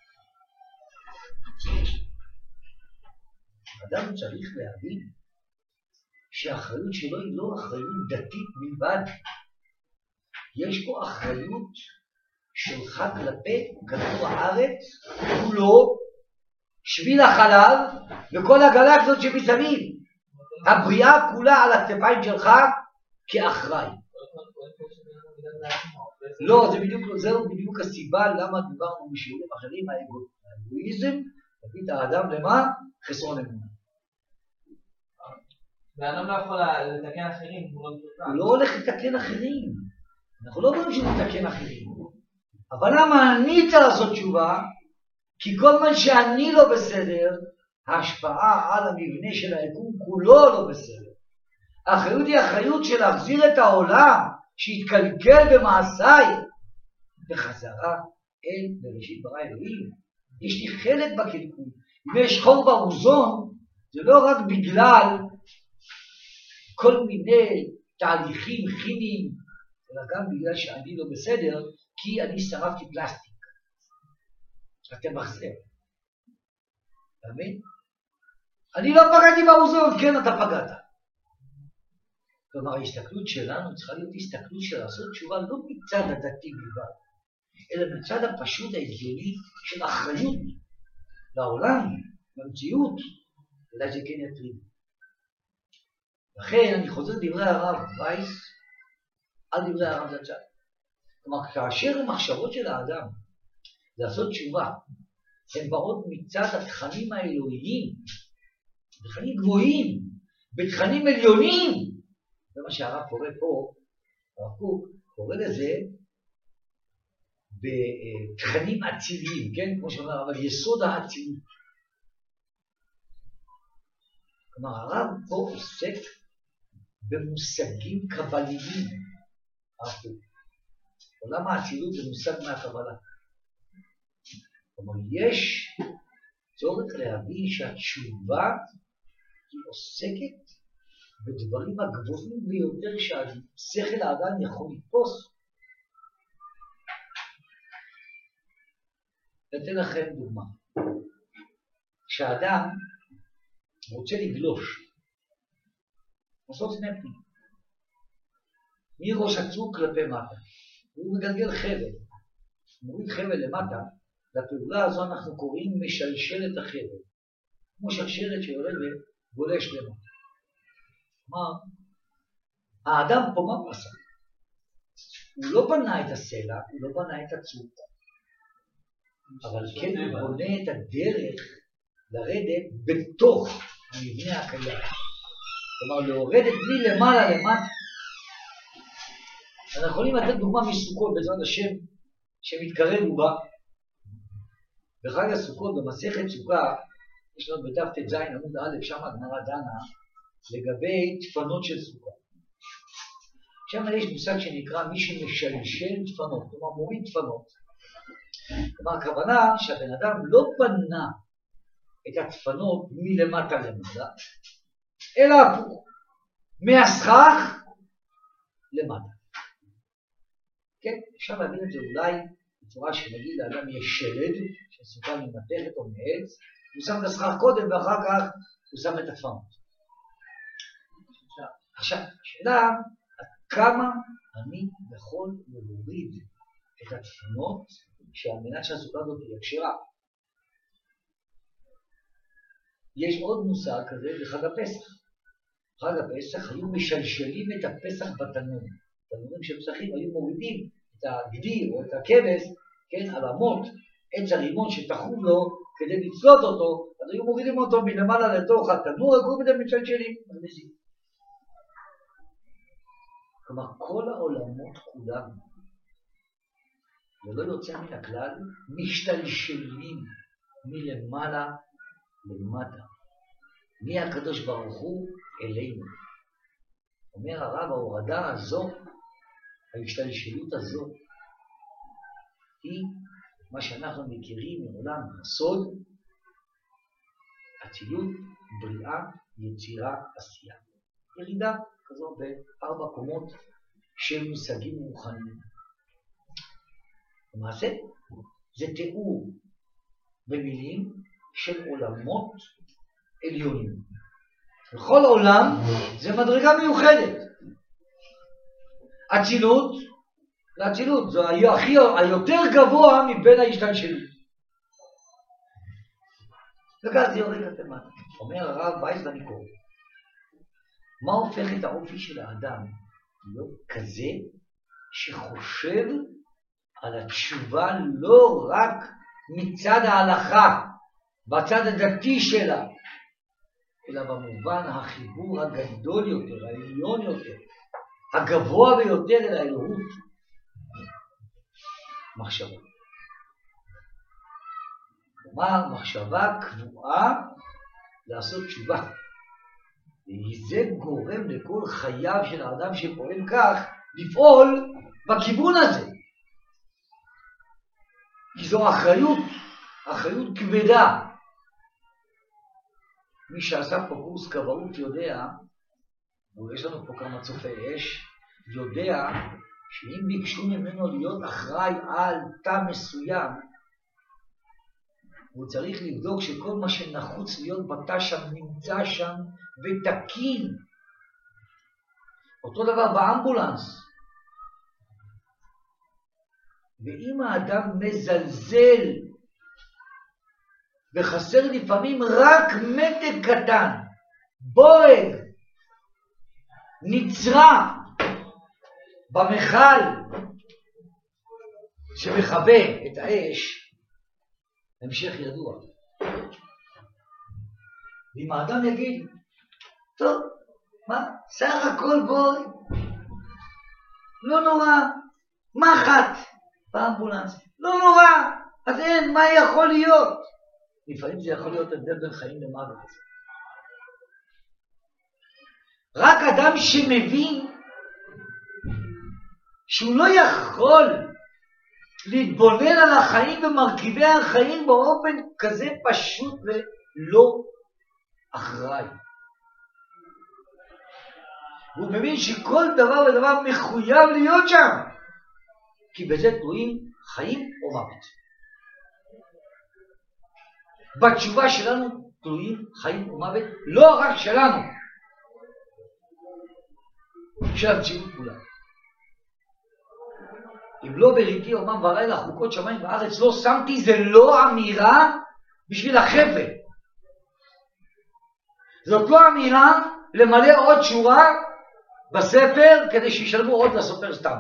אדם צריך להבין שהאחריות שלו היא לא אחריות דתית בלבד. יש פה אחריות שלך כלפי כדור הארץ, כולו, שביל החלל וכל הגלקסיות שמסביב. הבריאה כולה על הכתפיים שלך כאחראי. לא, זה בדיוק, זה בדיוק הסיבה למה דיברנו בשיעורים אחרים, האגואיזם, להביא את האדם למה? חסרון אמונה. והאדם לא יכול לתקן אחרים, הוא לא הולך לתקן אחרים. אנחנו לא אומרים שהוא מתקן אחרים. אבל למה אני צריך לעשות תשובה? כי כל מה שאני לא בסדר, ההשפעה על המבנה של היקום כולו לא בסדר. האחריות היא אחריות של להחזיר את העולם שהתקלקל במעשיי בחזרה אל בראשית ברא אלוהים. יש לי חלק בקלקול. אם יש חור באוזון, זה לא רק בגלל כל מיני תהליכים כימיים, אלא גם בגלל שאני לא בסדר, כי אני שרפתי פלסטיק. אתם מחזר. אתה מבין? אני לא פגעתי באוזון, כן אתה פגעת. כלומר, ההסתכלות שלנו צריכה להיות הסתכלות של לעשות תשובה לא מצד הדתי בלבד, אלא מצד הפשוט ההגיוני של אחריות לעולם, למציאות, אולי זה כן יטריד. לכן אני חוזר לדברי הרב וייס, על דברי הרב זצ"ל. כלומר, כאשר המחשבות של האדם לעשות תשובה, הן באות מצד התכנים האלוהיים, בתכנים גבוהים, בתכנים עליונים. זה מה שהרב קורא פה, הרב קוק קורא לזה בתכנים אציליים, כן? כמו שאומר, אבל יסוד האצילות. כלומר, הרב פה עוסק במושגים קבליים. הרב קוק. עולם האצילות זה מושג מהקבלה. כלומר, יש צורך להבין שהתשובה היא עוסקת בדברים הגבוהים ביותר שהשכל האדם יכול לתפוס. אתן לכם דוגמה. כשאדם רוצה לגלוש, לעשות סנפים, מראש הצוק כלפי מטה, הוא מגלגל חבל, מוריד חבל למטה, לפעולה הזו אנחנו קוראים משלשלת החבל, כמו שרשרת שיורדת גולש למטה. כלומר, האדם פה מה הוא עשה? הוא לא בנה את הסלע, הוא לא בנה את הצוק, אבל כן הוא בונה את הדרך לרדת בתוך המבנה הקיים. כלומר, להורדת בלי למעלה למטה. אנחנו יכולים לתת דוגמה מסוכות בעזרת השם שמתקרב ובה. בחג הסוכות במסכת סוכה, יש לנו בדף ט"ז עמוד א', שם הגמרא דנה לגבי דפנות של סוכה. שם יש מושג שנקרא מי שמשלשל דפנות, כלומר מוריד דפנות. כלומר, הכוונה שהבן אדם לא בנה את הדפנות מלמטה למטה, אלא הפוך, מהסכך למטה. כן, אפשר להבין את זה אולי בצורה שנגיד לאדם יש שלד, שסוכה ממתכת או מעץ, הוא שם את הסכך קודם ואחר כך הוא שם את הדפנות. עכשיו, השאלה, כמה אני יכול להוריד את הדפנות שעל מנת שהסוכה הזאת תהיה כשרה. יש עוד מושג כזה בחג הפסח. חג הפסח היו משלשלים את הפסח בתנור. תנורים של פסחים היו מורידים את הגדי או את הכבש, כן, על המוט, עץ הרימון שתחום לו כדי לצלות אותו, אז היו מורידים אותו מלמעלה לתוך התנור, הגרו בזה מצד שני. כלומר, כל העולמות כולם, ולא יוצא מן הכלל, משתלשלים מלמעלה למטה. מי הקדוש ברוך הוא אלינו. אומר הרב, ההורדה הזו, ההשתלשלות הזו, היא מה שאנחנו מכירים מעולם הסוד, אצילות, בריאה, יצירה, עשייה. ירידה כזו בארבע קומות של מושגים מוכנים. למעשה, זה תיאור במילים של עולמות עליונים. בכל עולם זה מדרגה מיוחדת. אצילות, לאצילות, זה הכי, היותר גבוה מבין ההשתלשלות. וכך זה יורד כתמטה. אומר הרב וייס ואני קורא. מה הופך את האופי של האדם להיות כזה שחושב על התשובה לא רק מצד ההלכה, בצד הדתי שלה, אלא במובן החיבור הגדול יותר, העליון יותר, הגבוה ביותר אל האלוהות, מחשבה. כלומר, מחשבה קבועה לעשות תשובה. וזה גורם לכל חייו של האדם שפועל כך, לפעול בכיוון הזה. כי זו אחריות, אחריות כבדה. מי שעשה פה קורס כבאות יודע, ויש לנו פה כמה צופי אש, יודע שאם ביקשו ממנו להיות אחראי על תא מסוים, הוא צריך לבדוק שכל מה שנחוץ להיות בתא שם נמצא שם ותקין. אותו דבר באמבולנס. ואם האדם מזלזל וחסר לפעמים רק מתק קטן, בורג, נצרה במחל שמחווה את האש, המשך ידוע. ואם האדם יגיד, טוב, מה? סך הכל בואי, לא נורא, מחט באמבולנס, לא נורא, אז אין, מה יכול להיות? לפעמים זה יכול להיות הבדל בין חיים למוות. רק אדם שמבין שהוא לא יכול להתבונן על החיים ומרכיבי החיים באופן כזה פשוט ולא אחראי. הוא מבין שכל דבר ודבר מחויב להיות שם, כי בזה תלויים חיים או מוות. בתשובה שלנו תלויים חיים ומוות, לא רק שלנו, של המציאות כולה. אם לא בריתי אומם ולילה חוקות שמיים וארץ לא שמתי, זה לא אמירה בשביל החבר'ה. זאת לא אמירה למלא עוד שורה בספר כדי שישלמו עוד לסופר סתם.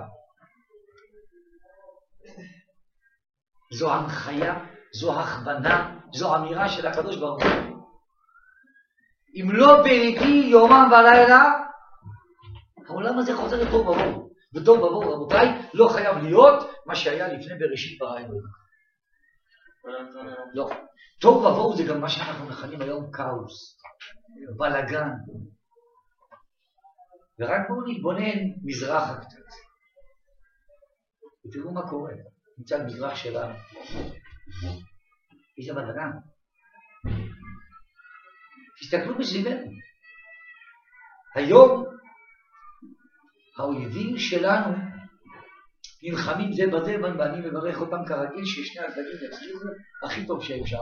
זו הנחיה, זו הכוונה, זו אמירה של הקדוש ברוך הוא. אם לא בריתי יומם ולילה, העולם הזה חוזר לתוהו ובוהו. ותוהו ובוהו, רבותיי, לא חייב להיות מה שהיה לפני בראשית ברא אלוהים. לא. תוהו ובוהו זה גם מה שאנחנו מכנים היום כאוס, בלגן. ורק בואו נתבונן מזרחה קצת. ותראו מה קורה מצד מזרח שלנו. איזה בלגן. תסתכלו בסביבנו. היום האויבים שלנו נלחמים זה בזה, ואני מברך אותם כרגיל ששני הצדדים יצליחו הכי טוב שאפשר.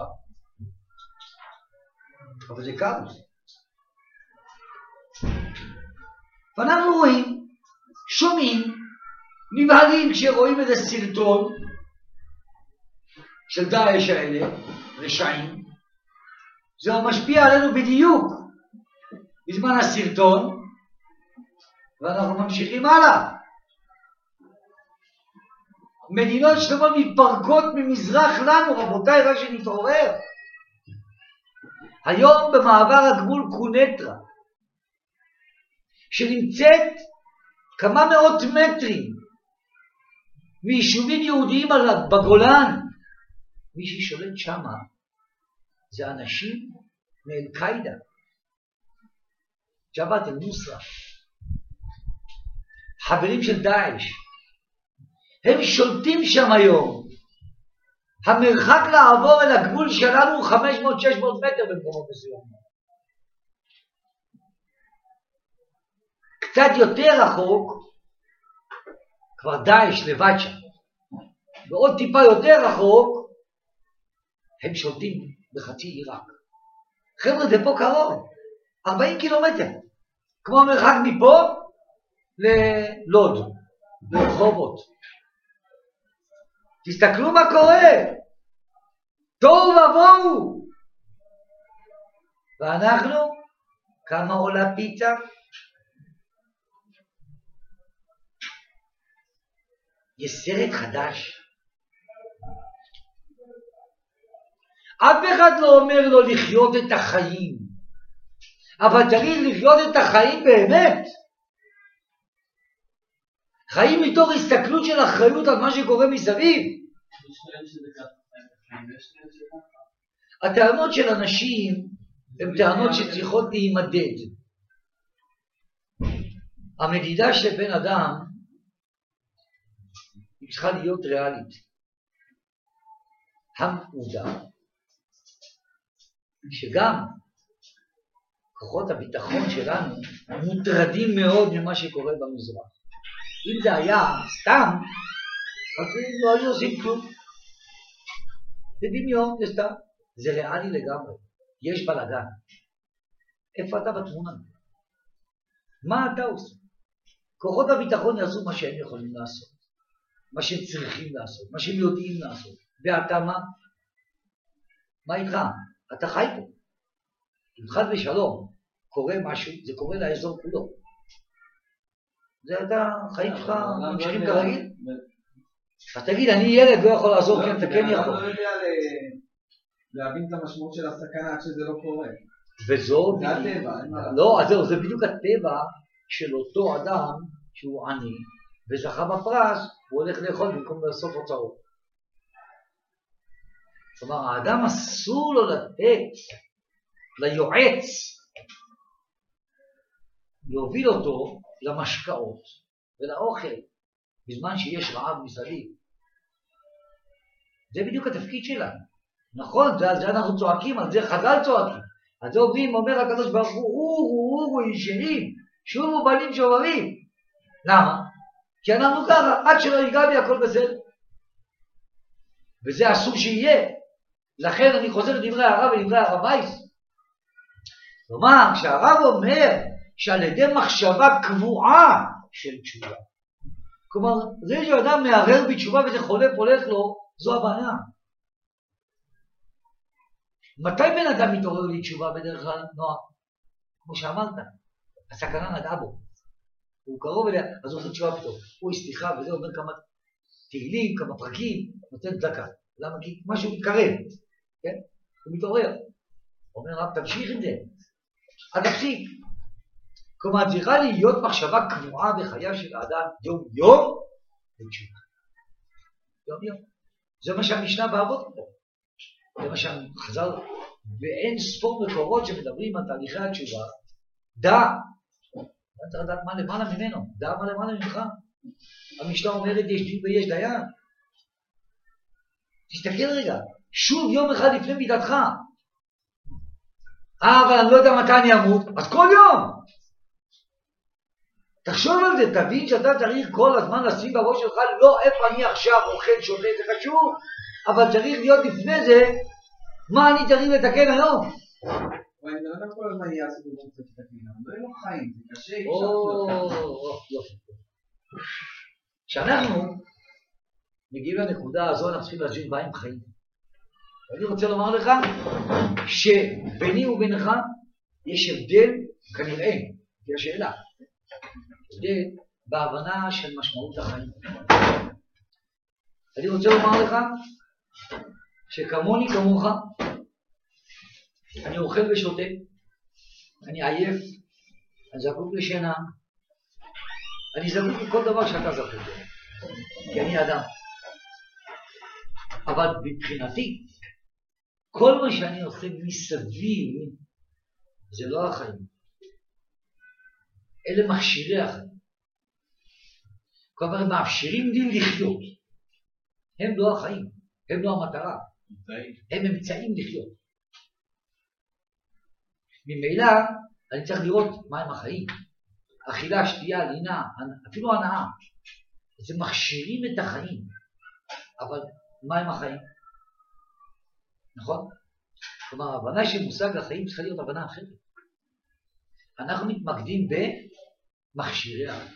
אבל זה כאוס. ואנחנו רואים, שומעים, נבהלים כשרואים איזה סרטון של דאעש האלה, רשעים. זה משפיע עלינו בדיוק בזמן הסרטון, ואנחנו ממשיכים הלאה. מדינות שלמות מתפרקות ממזרח לנו, רבותיי, רק שנתעורר. היום במעבר הגבול קונטרה, שנמצאת כמה מאות מטרים מיישובים יהודיים בגולן, מי ששולט שמה זה אנשים מאל-קאידה, ג'בהת אל-נוסרה, חברים של דאעש. הם שולטים שם היום. המרחק לעבור אל הגבול שלנו חמש מאות שש מאות מטר במקומות מסוימים. קצת יותר רחוק כבר דאעש לבד שם, ועוד טיפה יותר רחוק הם שולטים בחצי עיראק. חבר'ה, זה פה קרוב, ארבעים קילומטר, כמו המרחק מפה ללוד, לרחובות. תסתכלו מה קורה, תוהו ובוהו. ואנחנו, כמה עולה פיצה? יש סרט חדש. אף אחד לא אומר לו לחיות את החיים, אבל צריך לחיות את החיים באמת. חיים מתוך הסתכלות של אחריות על מה שקורה מסביב. הטענות של אנשים הן טענות שצריכות להימדד. המדידה של בן אדם היא צריכה להיות ריאלית. העובדה שגם כוחות הביטחון שלנו מוטרדים מאוד ממה שקורה במזרח. אם זה היה סתם, אז לא היו עושים כלום. זה דמיון, זה סתם. זה ריאלי לגמרי. יש בלגן. איפה אתה בתמונה? מה אתה עושה? כוחות הביטחון יעשו מה שהם יכולים לעשות. מה שהם צריכים לעשות. מה שהם יודעים לעשות. ואתה מה? מה איתך? אתה חי פה. אם חד ושלום קורה משהו, זה קורה לאזור כולו. זה אתה, חיים שלך ממשיכים כרגיל? אז תגיד, אני ילד לא יכול לעזור, כן, אתה כן יכול. אני לא יודע להבין את המשמעות של הסכנה עד שזה לא קורה. וזו... זה הטבע. לא, אז זהו, זה בדיוק הטבע של אותו אדם שהוא עני, וזכה בפרס, הוא הולך לאכול במקום לאסוף הוצאות. כלומר, האדם אסור לו לתת ליועץ להוביל אותו למשקאות ולאוכל בזמן שיש רעב מסביב. זה בדיוק התפקיד שלנו. נכון, זה, זה אנחנו צועקים, על זה חז"ל צועקים. על זה אומרים, אומר הקדוש ברוך הוא, אורו, אורו, ישנים, שובו בנים שובבים. למה? כי אנחנו ככה, עד שלא ייגע בי הכל בסדר. וזה אסור שיהיה. לכן אני חוזר לדברי הרב ולדברי הרב וייס. כלומר, כשהרב אומר שעל ידי מחשבה קבועה של תשובה, כלומר, זה שאדם מערער בתשובה וזה חולף הולך לו, זו הבעיה. מתי בן אדם מתעורר לתשובה בדרך כלל? נוער, כמו שאמרת, הסכנה נגעה בו. הוא קרוב אליה, אז הוא עושה תשובה פתאום. הוא סליחה וזה אומר כמה תהילים, כמה פרקים, נותן דקה. למה? כי משהו מתקרב, כן? הוא מתעורר. הוא אומר, רב, תמשיך עם זה. אל תפסיק. כלומר, צריכה להיות מחשבה קבועה בחייו של האדם יום יום לתשובה. יום יום. זה מה שהמשנה באבות פה. זה מה שחז"ל, ואין ספור מקורות שמדברים על תהליכי התשובה. דע, אתה צריך לדעת מה למעלה ממנו, דע מה למעלה ממך. המשנה אומרת יש דין ויש דיין. תסתכל רגע, שוב יום אחד לפני מידתך. אה, אבל אני לא יודע מתי אני אמות, אז כל יום. תחשוב על זה, תבין שאתה צריך כל הזמן לשים בראש שלך, לא איפה אני עכשיו אוכל שותה, זה חשוב, אבל צריך להיות לפני זה, מה אני צריך לתקן היום? אבל אני לא יודע כל הזמן יעשו בגלל זה לתקן, אבל לא יהיו לו חיים, זה קשה, אי אפשר. כשאנחנו מגיעים לנקודה הזו, אנחנו צריכים להשאיר בהם חיים. ואני רוצה לומר לך, שביני ובינך יש הבדל, כנראה, כי השאלה, הבדל בהבנה של משמעות החיים. אני רוצה לומר לך שכמוני כמוך, אני אוכל ושותה, אני עייף, אני זקוק לשינה, אני זקוק לכל דבר שאתה זקוק לו, כי אני אדם. אבל מבחינתי, כל מה שאני עושה מסביב, זה לא החיים. אלה מכשירי החיים. כלומר, הם מאפשרים לי לחיות. הם לא החיים, הם לא המטרה. הם אמצעים לחיות. ממילא, אני צריך לראות מהם החיים. אכילה, שתייה, לינה, אפילו הנאה. זה מכשירים את החיים. אבל מהם החיים? נכון? כלומר, ההבנה של מושג החיים צריכה להיות הבנה אחרת. אנחנו מתמקדים במכשירי החיים.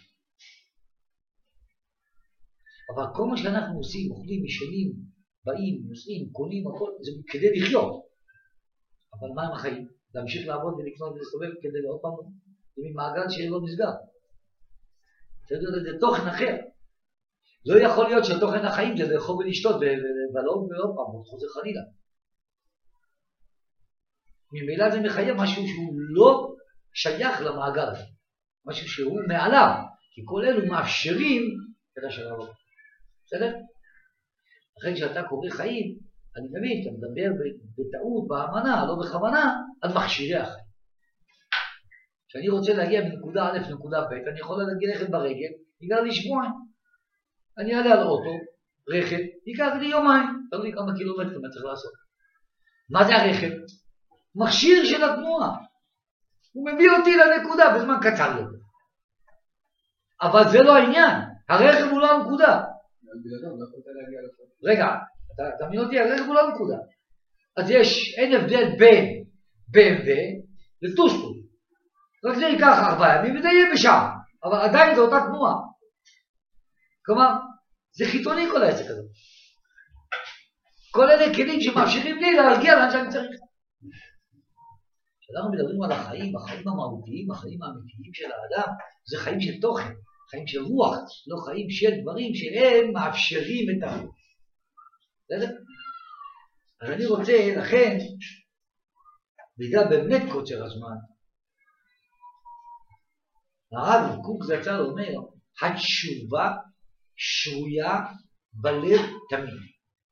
אבל כל מה שאנחנו עושים, אוכלים, משנים, באים, נוסעים, קונים, הכל, זה כדי לחיות. אבל מה עם החיים? להמשיך לעבוד ולקנות ולסובב כדי לעוד פעם, זה ממעגל שלא נסגר. זה, זה, זה תוכן אחר. לא יכול להיות שתוכן החיים זה לאכול ולשתות ולבלות ועוד פעם, עוד חוזר חלילה. ממילא זה מחייב משהו שהוא לא שייך למעגל הזה. משהו שהוא מעליו, כי כל אלו מאפשרים את השלב הבא. בסדר? אחרי שאתה קורא חיים, אני מבין, אתה מדבר בטעות, באמנה, לא בכוונה, על מכשירי החיים. כשאני רוצה להגיע מנקודה א' לנקודה ב', אני יכול להגיע לכם ברגל, ייקח לי שבועיים. אני אעלה על אוטו, רכב, ייקח לי יומיים, תראו כמה קילומטרים אני צריך לעשות. מה זה הרכב? מכשיר של התנועה. הוא מביא אותי לנקודה בזמן קצר יותר. אבל זה לא העניין, הרכב הוא לא הנקודה. רגע, אתה מבין אותי, הרכב הוא לא הנקודה. אז יש, אין הבדל בין בי אם דאבליו לטוסטוס. רק זה ייקח ארבעה ימים וזה יהיה בשעה, אבל עדיין זה אותה תנועה. כלומר, זה חיתוני כל העסק הזה. כל אלה כלים שמאפשרים לי להרגיע לאן שאני צריך. כשאנחנו מדברים על החיים, החיים המהותיים, החיים האמיתיים של האדם, זה חיים של תוכן, חיים של רוח, לא חיים של דברים שהם מאפשרים את החיים. בסדר? אז אני רוצה, לכן, בגלל באמת קוצר הזמן, הרב קוק זצ"ל אומר, התשובה שרויה בלב תמיד.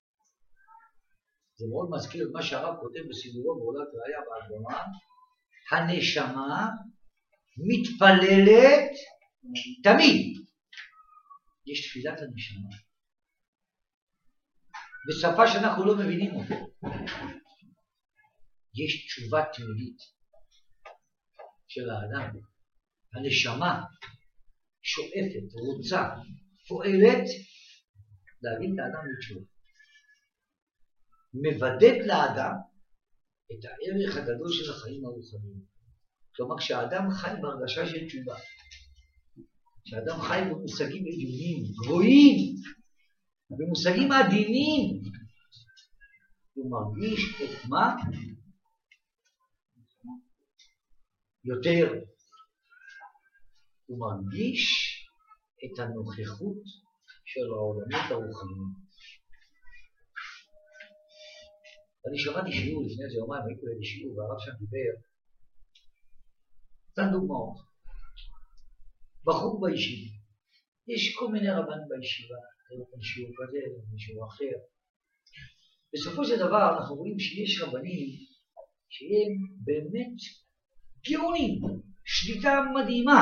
זה מאוד מזכיר את מה שהרב כותב בסידורו בעולת ראיה בהקדמה, הנשמה מתפללת תמיד. יש תפילת הנשמה בשפה שאנחנו לא מבינים אותה. יש תשובה תמידית של האדם. הנשמה שואפת, רוצה, פועלת להביא את האדם לתשובה. מבדד לאדם את הערך הגדול של החיים הרוחניים. כלומר, כשהאדם חי בהרגשה של תשובה, כשהאדם חי במושגים עליונים, גבוהים, במושגים עדינים, הוא מרגיש את מה? יותר. הוא מרגיש את הנוכחות של העולמות הרוחניים. אני שמעתי שיעור לפני איזה יומיים, הייתי באיזה שיעור, והרב שם דיבר, נתן דוגמאות. בחור בישיבה, יש כל מיני רבנים בישיבה, זה שיעור כזה, זה שיעור אחר. בסופו של דבר אנחנו רואים שיש רבנים שהם באמת גאונים, שליטה מדהימה.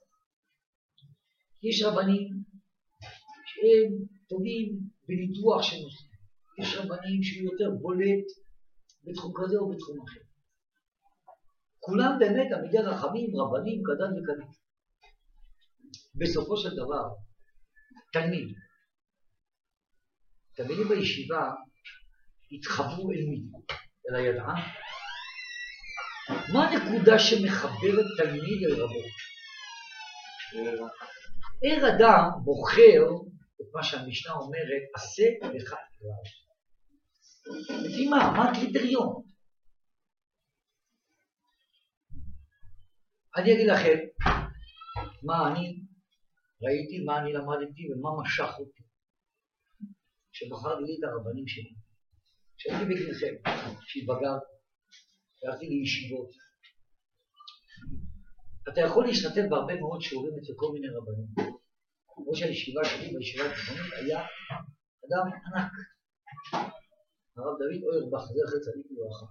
יש רבנים שהם טובים בניתוח של נושאים. יש רבנים שהוא יותר בולט בתחום כזה או בתחום אחר. כולם באמת עמידי רחמים, רבנים, כדת וכדת. בסופו של דבר, תלמיד, תלמידים בישיבה התחברו אל מי? אל הידען. מה הנקודה שמחברת תלמיד אל רבו? ער אדם בוחר את מה שהמשנה אומרת, עשה לך רב. לפי מה? מה הקריטריון? אני אגיד לכם מה אני ראיתי, מה אני למדתי ומה משך אותי. שבחר לי את הרבנים שלי. כשהייתי בגילכם, שהתבגר, הלכתי לישיבות. אתה יכול להשתתף בהרבה מאוד שיעורים אצל כל מיני רבנים. כמו שהישיבה שלי בישיבה התיכונית היה אדם ענק. הרב דוד אוירבך, זכר צדיק לברכה.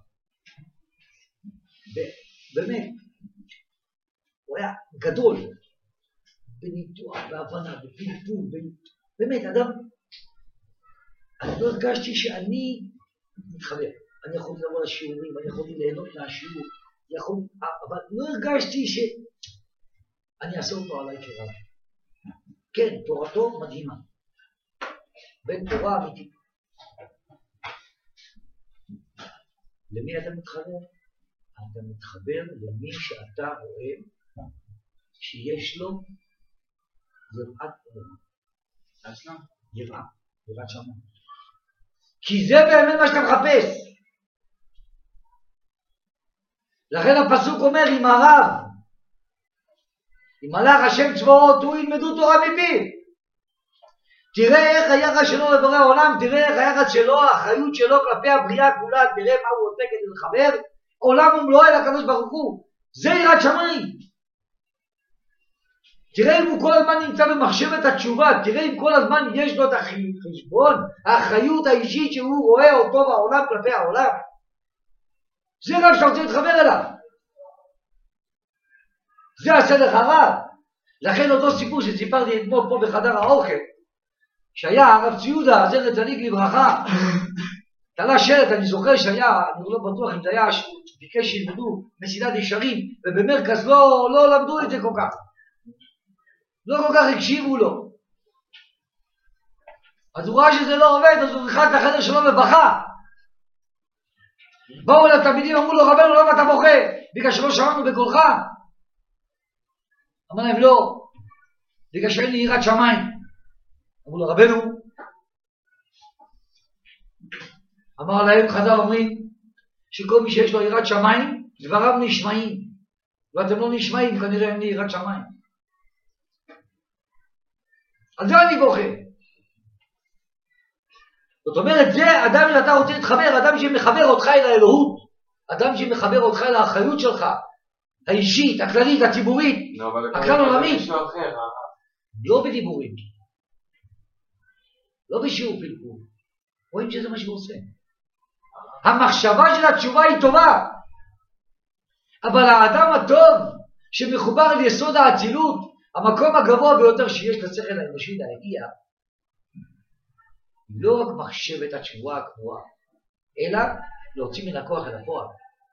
באמת, הוא היה גדול, בניתוח, בהבנה, בפלפול, באמת, אדם, אני לא הרגשתי שאני מתחבר. אני יכולתי לבוא לשיעורים, אני יכולתי ליהנות מהשיעור, יכול... אבל לא הרגשתי שאני אעשה אותו עליי כרב. כן, תורתו מדהימה. בין תורה אמיתית. למי אתה מתחבר? אתה מתחבר למי שאתה רואה שיש לו יראת אלוהים. יראה, יראת שמיים. כי זה באמת מה שאתה מחפש. לכן הפסוק אומר, אם הרב, אם מלאך השם צבאות, הוא ילמדו תורה מפיו. תראה איך היחס שלו לבורא העולם, תראה איך היחס שלו, האחריות שלו כלפי הבריאה כולה, תראה מה הוא עושה כדי לחבר, עולם ומלואו אל הקדוש ברוך הוא. זה יראת שמיים. תראה אם הוא כל הזמן נמצא במחשבת התשובה, תראה אם כל הזמן יש לו את החשבון, האחריות האישית שהוא רואה אותו בעולם כלפי העולם. זה רב שאתה רוצה להתחבר אליו. זה הסדר הרב. לכן אותו סיפור שסיפרתי אתמול פה בחדר האוכל, שהיה הרב ציודה, זכר צדיק לברכה, תלה שלט, אני זוכר שהיה, אני לא בטוח אם זה היה, ביקש שילמדו מסילת ישרים, ובמרכז לא, לא למדו את זה כל כך. לא כל כך הקשיבו לו. אז הוא ראה שזה לא עובד, אז הוא ריחק לחדר שלו ובכה. באו לתלמידים, אמרו לו, רבנו, למה אתה בוכה? בגלל שלא שמענו בקולך. אמר להם, לא, בגלל שאין לי יראת שמיים. אמרו לו, רבנו. אמר להם, חז"ל אומרים, שכל מי שיש לו יראת שמיים, דבריו נשמעים. ואתם לא נשמעים, כנראה אין לי יראת שמיים. על זה אני בוכה. זאת אומרת, זה אדם שאתה רוצה להתחבר, אדם שמחבר אותך אל האלוהות, אדם שמחבר אותך אל האחריות שלך, האישית, הכללית, הציבורית, הכלל עולמית. לא בדיבורים, לא בשיעור פלפול. רואים שזה מה שהוא עושה. המחשבה של התשובה היא טובה, אבל האדם הטוב שמחובר אל יסוד האצילות, המקום הגבוה ביותר שיש לשכל האנושי להגיע, לא רק מחשבת התשובה הקבועה, אלא להוציא מן הכוח אל הפועל.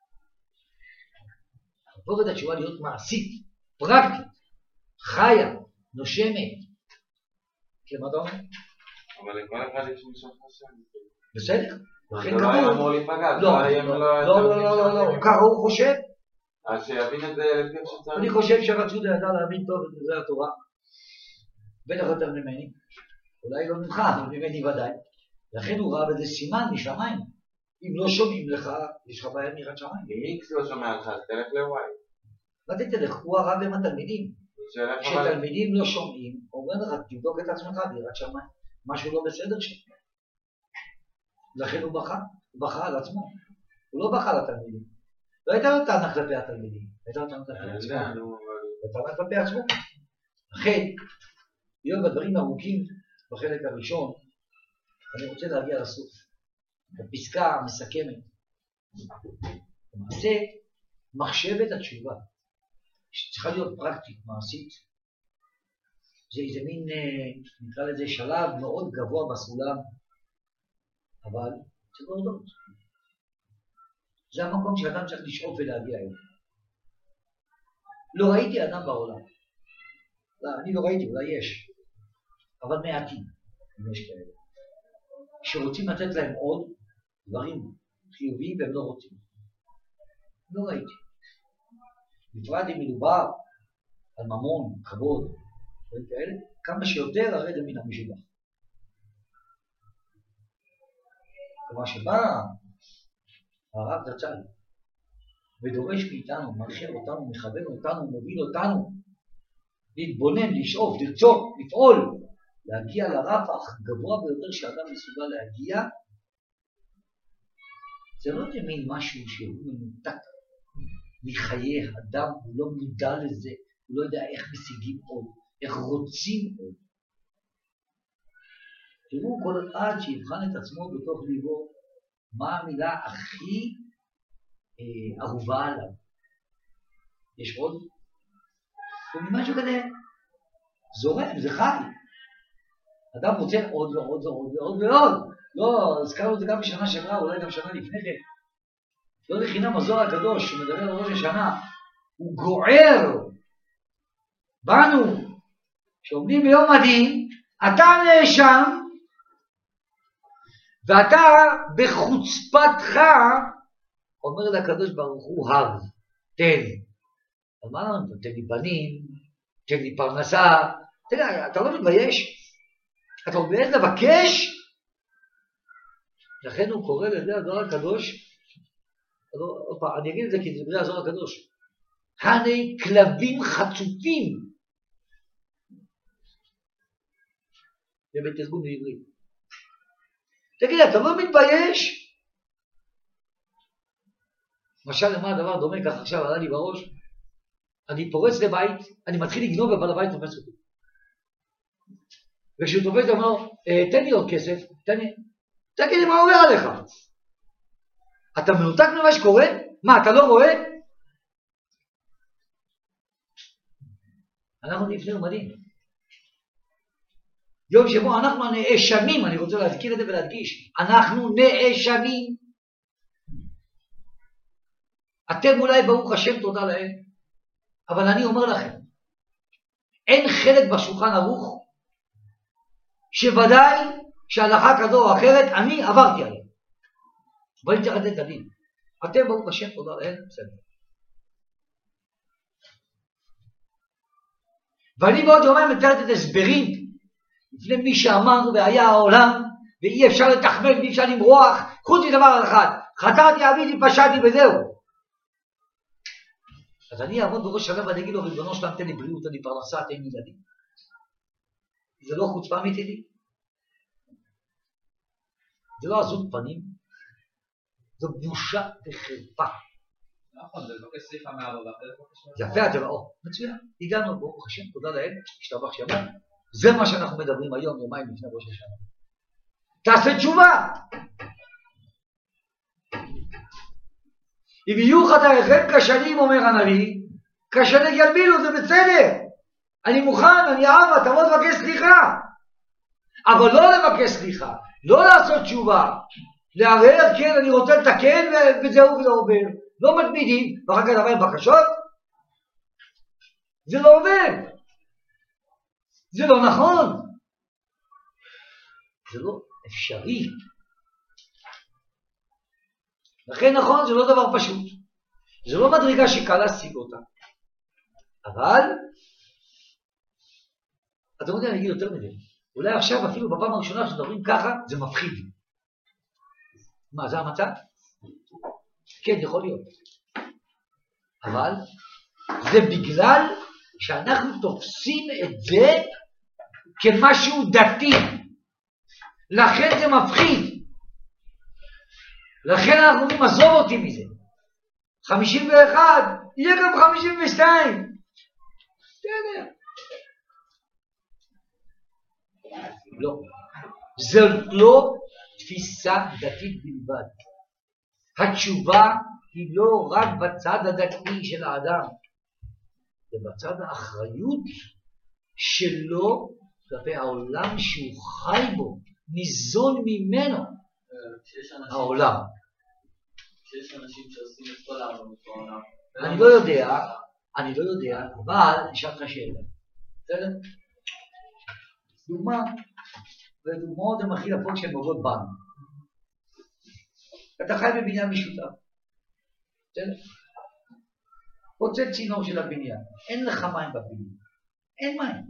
להפוך את התשובה להיות מעשית, פרקטית, חיה, נושמת. כן, מה אתה אומר? אבל לכל אחד יש משהו חושב. בסדר. זה לא היה אמור להיפגע. לא, לא, לא, לא, לא, ככה הוא חושב. אז שיבין את זה לפי שצריך. אני חושב שהרצות ידע להבין טוב את דברי התורה. בטח יותר ממני. אולי לא ממך, אבל ממני ודאי. לכן הוא ראה בזה סימן משמיים. אם לא שומעים לך, יש לך בעיה מיראת שמיים. אם איקס לא שומע לך, אז תלך לוואי. מה תלך? הוא הרב עם התלמידים. כשתלמידים לא שומעים, אומר לך, תבדוק את עצמך ביראת שמיים. משהו לא בסדר שם. לכן הוא בכה. הוא בכה על עצמו. הוא לא בכה לתלמידים. לא הייתה לו טענה כלפי התלמידים. הייתה לו טענה כלפי עצמו. הייתה טענה כלפי עצמו. לכן, להיות בדברים ארוכים בחלק הראשון, אני רוצה להגיע לסוף. בפסקה המסכמת. למעשה, מחשבת התשובה, שצריכה להיות פרקטית, מעשית. זה איזה מין, נקרא לזה שלב מאוד גבוה בסולם, אבל צריך להודות. זה המקום שאדם צריך לשאוף ולהגיע אליו. לא ראיתי אדם בעולם. לא, אני לא ראיתי, אולי יש. אבל מעטים, אם יש כאלה. שרוצים לתת להם עוד דברים חיוביים והם לא רוצים. לא ראיתי. בפרט אם מדובר על ממון, כבוד, דברים כאלה, כמה שיותר הרגע מן המשובח. כלומר שבא הרב זצ"ל ודורש מאיתנו, מרחיב אותנו, מכוון אותנו, מוביל אותנו, להתבונן, לשאוף, לרצות, לפעול להגיע לרף הגבוה ביותר שאדם מסוגל להגיע, זה לא תמיד משהו שהוא מנותק מחיי אדם, הוא לא מודע לזה, הוא לא יודע איך משיגים עוד, איך רוצים עוד. תראו כל אחד שיבחן את עצמו בתוך ליבו, מה המילה הכי אה, אהובה עליו. יש עוד? ומשהו כזה זורם, זה חי. אדם רוצה עוד ועוד ועוד ועוד ועוד. לא, הזכרנו את זה גם בשנה שעברה, אולי גם שנה לפני כן. לא לחינם הזוהר הקדוש שמדבר על ראש השנה, הוא גוער בנו, שעומדים ביום הדין, אתה נאשם, ואתה בחוצפתך, אומר לקדוש ברוך הוא, הב, תן. אז מה לנו? תן לי בנים, תן לי פרנסה, תראה, אתה לא מתבייש? אתה עוד בעד לבקש? לכן הוא קורא לידי הזוהר הקדוש, אני אגיד את זה כי זה דברי הזוהר הקדוש, הני כלבים חצופים, זה בתרגום בעברית. תגיד, אתה לא מתבייש? משל למה הדבר דומה, כך עכשיו עלה לי בראש, אני פורץ לבית, אני מתחיל לגנוב ובעל הבית תופס אותי. וכשהוא תופס, הוא אומר, תן לי עוד כסף, תן לי, תגיד לי מה עובר עליך. אתה מנותק ממה שקורה? מה, אתה לא רואה? אנחנו נפנינו מדהים. יום שבו אנחנו נאשמים, אני רוצה להזכיר את זה ולהדגיש, אנחנו נאשמים. אתם אולי ברוך השם תודה להם, אבל אני אומר לכם, אין חלק בשולחן ערוך, שוודאי שהלכה כזו או אחרת, אני עברתי עליהם. אבל אני צריך לתת את הדין. אתם ברוך השם תודה להם, בסדר. ואני בעוד יומיים מתארת את הסברים, לפני מי שאמר והיה העולם, ואי אפשר לתחמל ואי אפשר למרוח, חוץ מדבר אחד, חטאתי עביתי פשעתי וזהו. אז אני אעמוד בראש השנה ואני אגיד לו, ריבונו שלם, תן לי בריאות, תן לי פרנסה, תן לי ילדים. זה לא חוצפה אמיתית. זה לא עזות פנים, זו בושה וחרפה. נכון, זה לבקש סליחה מהעבודה. יפה, אתם ראו, מצוין, הגענו ברוך השם, תודה לאל, השתבח שמה. זה מה שאנחנו מדברים היום, יומיים לפני ראש השנה. תעשה תשובה. אם יהיו חטאיכם כשנים, אומר הנביא, כשנים ילבינו, זה בסדר. אני מוכן, אני אהבה, תבוא לבקש סליחה. אבל לא לבקש סליחה, לא לעשות תשובה. לערער, כן, אני רוצה לתקן, וזהו וזה עובר. לא מתמידים, ואחר כך דבר בקשות. זה לא עובד. זה לא נכון. זה לא אפשרי. לכן נכון, זה לא דבר פשוט. זה לא מדרגה שקל להשיג אותה. אבל, אתם יודעים, אני אגיד יותר מדי. אולי עכשיו, אפילו בפעם הראשונה שדברים ככה, זה מפחיד. מה, זה המצב? כן, יכול להיות. אבל, זה בגלל שאנחנו תופסים את זה כמשהו דתי. לכן זה מפחיד. לכן אנחנו אומרים, עזוב אותי מזה. חמישים ואחת, יהיה גם חמישים ושתיים. בסדר. לא. זה לא תפיסה דתית בלבד. התשובה היא לא רק בצד הדתי של האדם, זה בצד האחריות שלו כלפי העולם שהוא חי בו, ניזון ממנו העולם. כשיש אנשים שעושים את כל העבודות בעולם. אני לא יודע, אני לא יודע, אבל נשאר לך שאלה. בסדר? דוגמה, ודוגמאות הן הכי יפות שהן עוברות בנו. אתה חי בבניין משותף. בסדר? רוצה צינור של הבניין, אין לך מים בבניין. אין מים.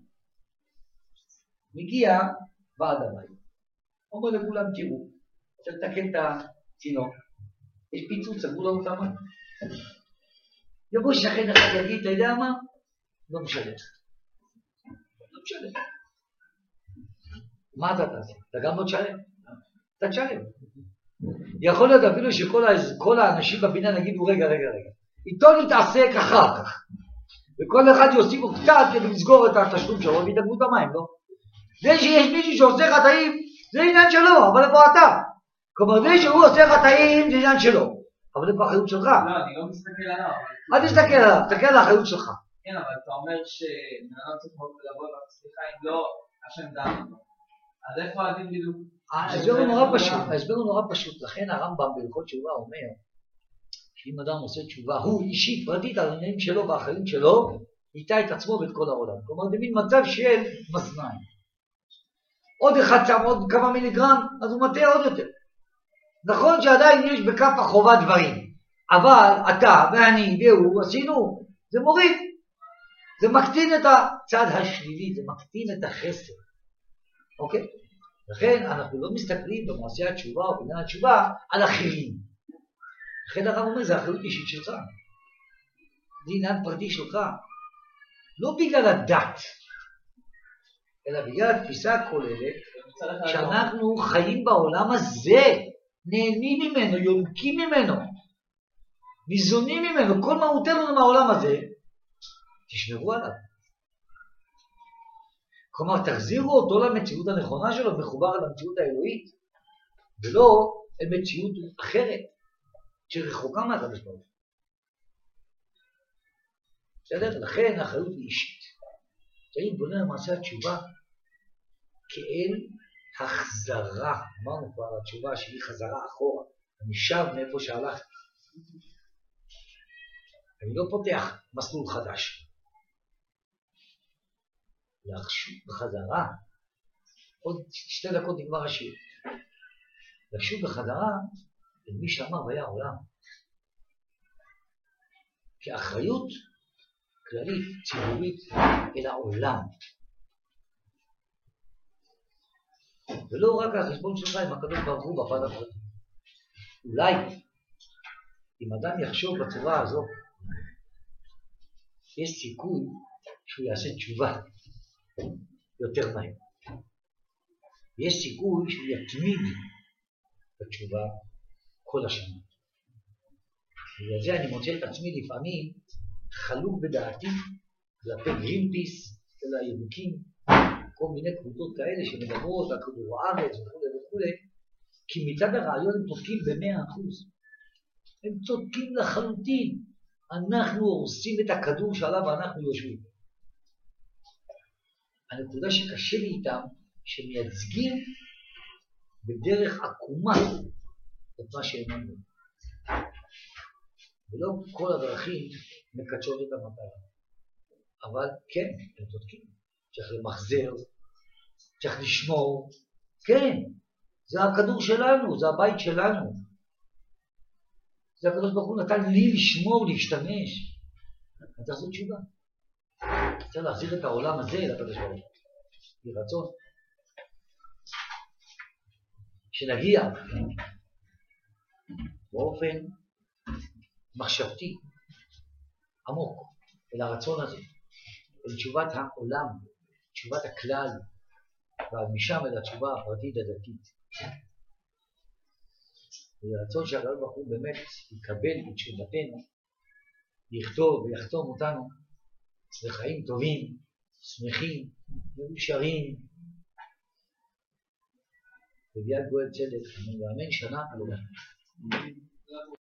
מגיע ועד הבית. אומר לכולם, תראו, רוצה לתקן את הצינור. יש פיצוץ, סגרו לנו את המים. יבוא שכן אחד יגיד, אתה יודע מה? לא משנה. לא משנה. מה אתה תעשה? אתה גם לא תשלם. אתה תשלם. יכול להיות אפילו שכל האנשים בבניין יגידו, רגע, רגע, רגע. איתו נתעסק אחר כך. וכל אחד יוסיפו קצת כדי לסגור את התשלום שלו וידאגו את המים, לא? זה שיש מישהו שעושה חטאים, זה עניין שלו, אבל איפה אתה? כלומר, זה שהוא עושה חטאים, זה עניין שלו. אבל איפה האחריות שלך? לא, אני לא מסתכל עליו. אל תסתכל עליו, תסתכל על האחריות שלך. כן, אבל אתה אומר שבן אדם צריך לבוא ולסליחה אם לא, השם דן אותו. אז איפה הדין בדיוק? ההסבר הוא נורא פשוט, ההסבר הוא נורא פשוט. לכן הרמב"ם בהלכות תשובה אומר, שאם אדם עושה תשובה, הוא אישית, פרטית, על העניינים שלו והאחריות שלו, איתה את עצמו ואת כל העולם. כלומר, זה מין מצב של מזניים. עוד אחד שם, עוד כמה מיליגרם, אז הוא מטעה עוד יותר. נכון שעדיין יש בכף החובה דברים, אבל אתה ואני והוא עשינו, זה מוריד. זה מקטין את הצד השלילי, זה מקטין את החסר. אוקיי? לכן אנחנו לא מסתכלים במעשה התשובה או בעניין התשובה על אחרים. לכן הרב אומר, זה אחריות אישית שלך. זה עניין פרטי שלך. לא בגלל הדת, אלא בגלל התפיסה הכוללת, שאנחנו חיים בעולם הזה, נהנים ממנו, יונקים ממנו, ניזונים ממנו, כל מהותנו מהעולם הזה, תשמרו עליו. כלומר, תחזירו אותו למציאות הנכונה שלו, מחובר למציאות האלוהית, ולא למציאות אחרת, שרחוקה מהקדוש ברוך הוא. בסדר? לכן האחריות היא אישית. צריך בונה למעשה התשובה כאל החזרה. אמרנו כבר על התשובה שהיא חזרה אחורה. אני שב מאיפה שהלכתי. אני לא פותח מסלול חדש. לחשוב בחזרה, עוד שתי דקות נגמר השיר. לחשוב בחזרה אל מי שאמר והיה העולם. כאחריות כללית, ציבורית, אל העולם. ולא רק החשבון שלך עם הקדוש ברוך הוא בפן הפרטי. אולי, אם אדם יחשוב בצורה הזו, יש סיכוי שהוא יעשה תשובה יותר מהר. יש סיכוי שהוא יתמיד בתשובה כל השנה. בגלל זה אני מוצא את עצמי לפעמים חלוק בדעתי כלפי גרינפיס, אל הירוקים, כל מיני קבוצות כאלה שמדברות על כדור הארץ וכו' וכו', כי מצד הרעיון הם צודקים במאה אחוז. הם צודקים לחלוטין. אנחנו הורסים את הכדור שעליו אנחנו יושבים. הנקודה שקשה לי איתם, שמייצגים בדרך עקומה את מה שהם אומרים. ולא כל הדרכים מקדשות את המטרה. אבל כן, הם צודקים. צריך למחזר, צריך לשמור. כן, זה הכדור שלנו, זה הבית שלנו. זה הקדוש ברוך הוא נתן לי לשמור, להשתמש. אני צריך לעשות תשובה. צריך להחזיר את העולם הזה לקדוש ברוך הוא. ברצון. שנגיע באופן מחשבתי, עמוק, אל הרצון הזה, אל תשובת העולם, תשובת הכלל, ומשם אל התשובה הפרטית הדתית. ורצון שהקדוש ברוך הוא באמת יקבל את תשובתנו, יכתוב ויחתום אותנו לחיים טובים, שמחים, מאושרים, וביד גואל צדק, ואמן שנה על עולם.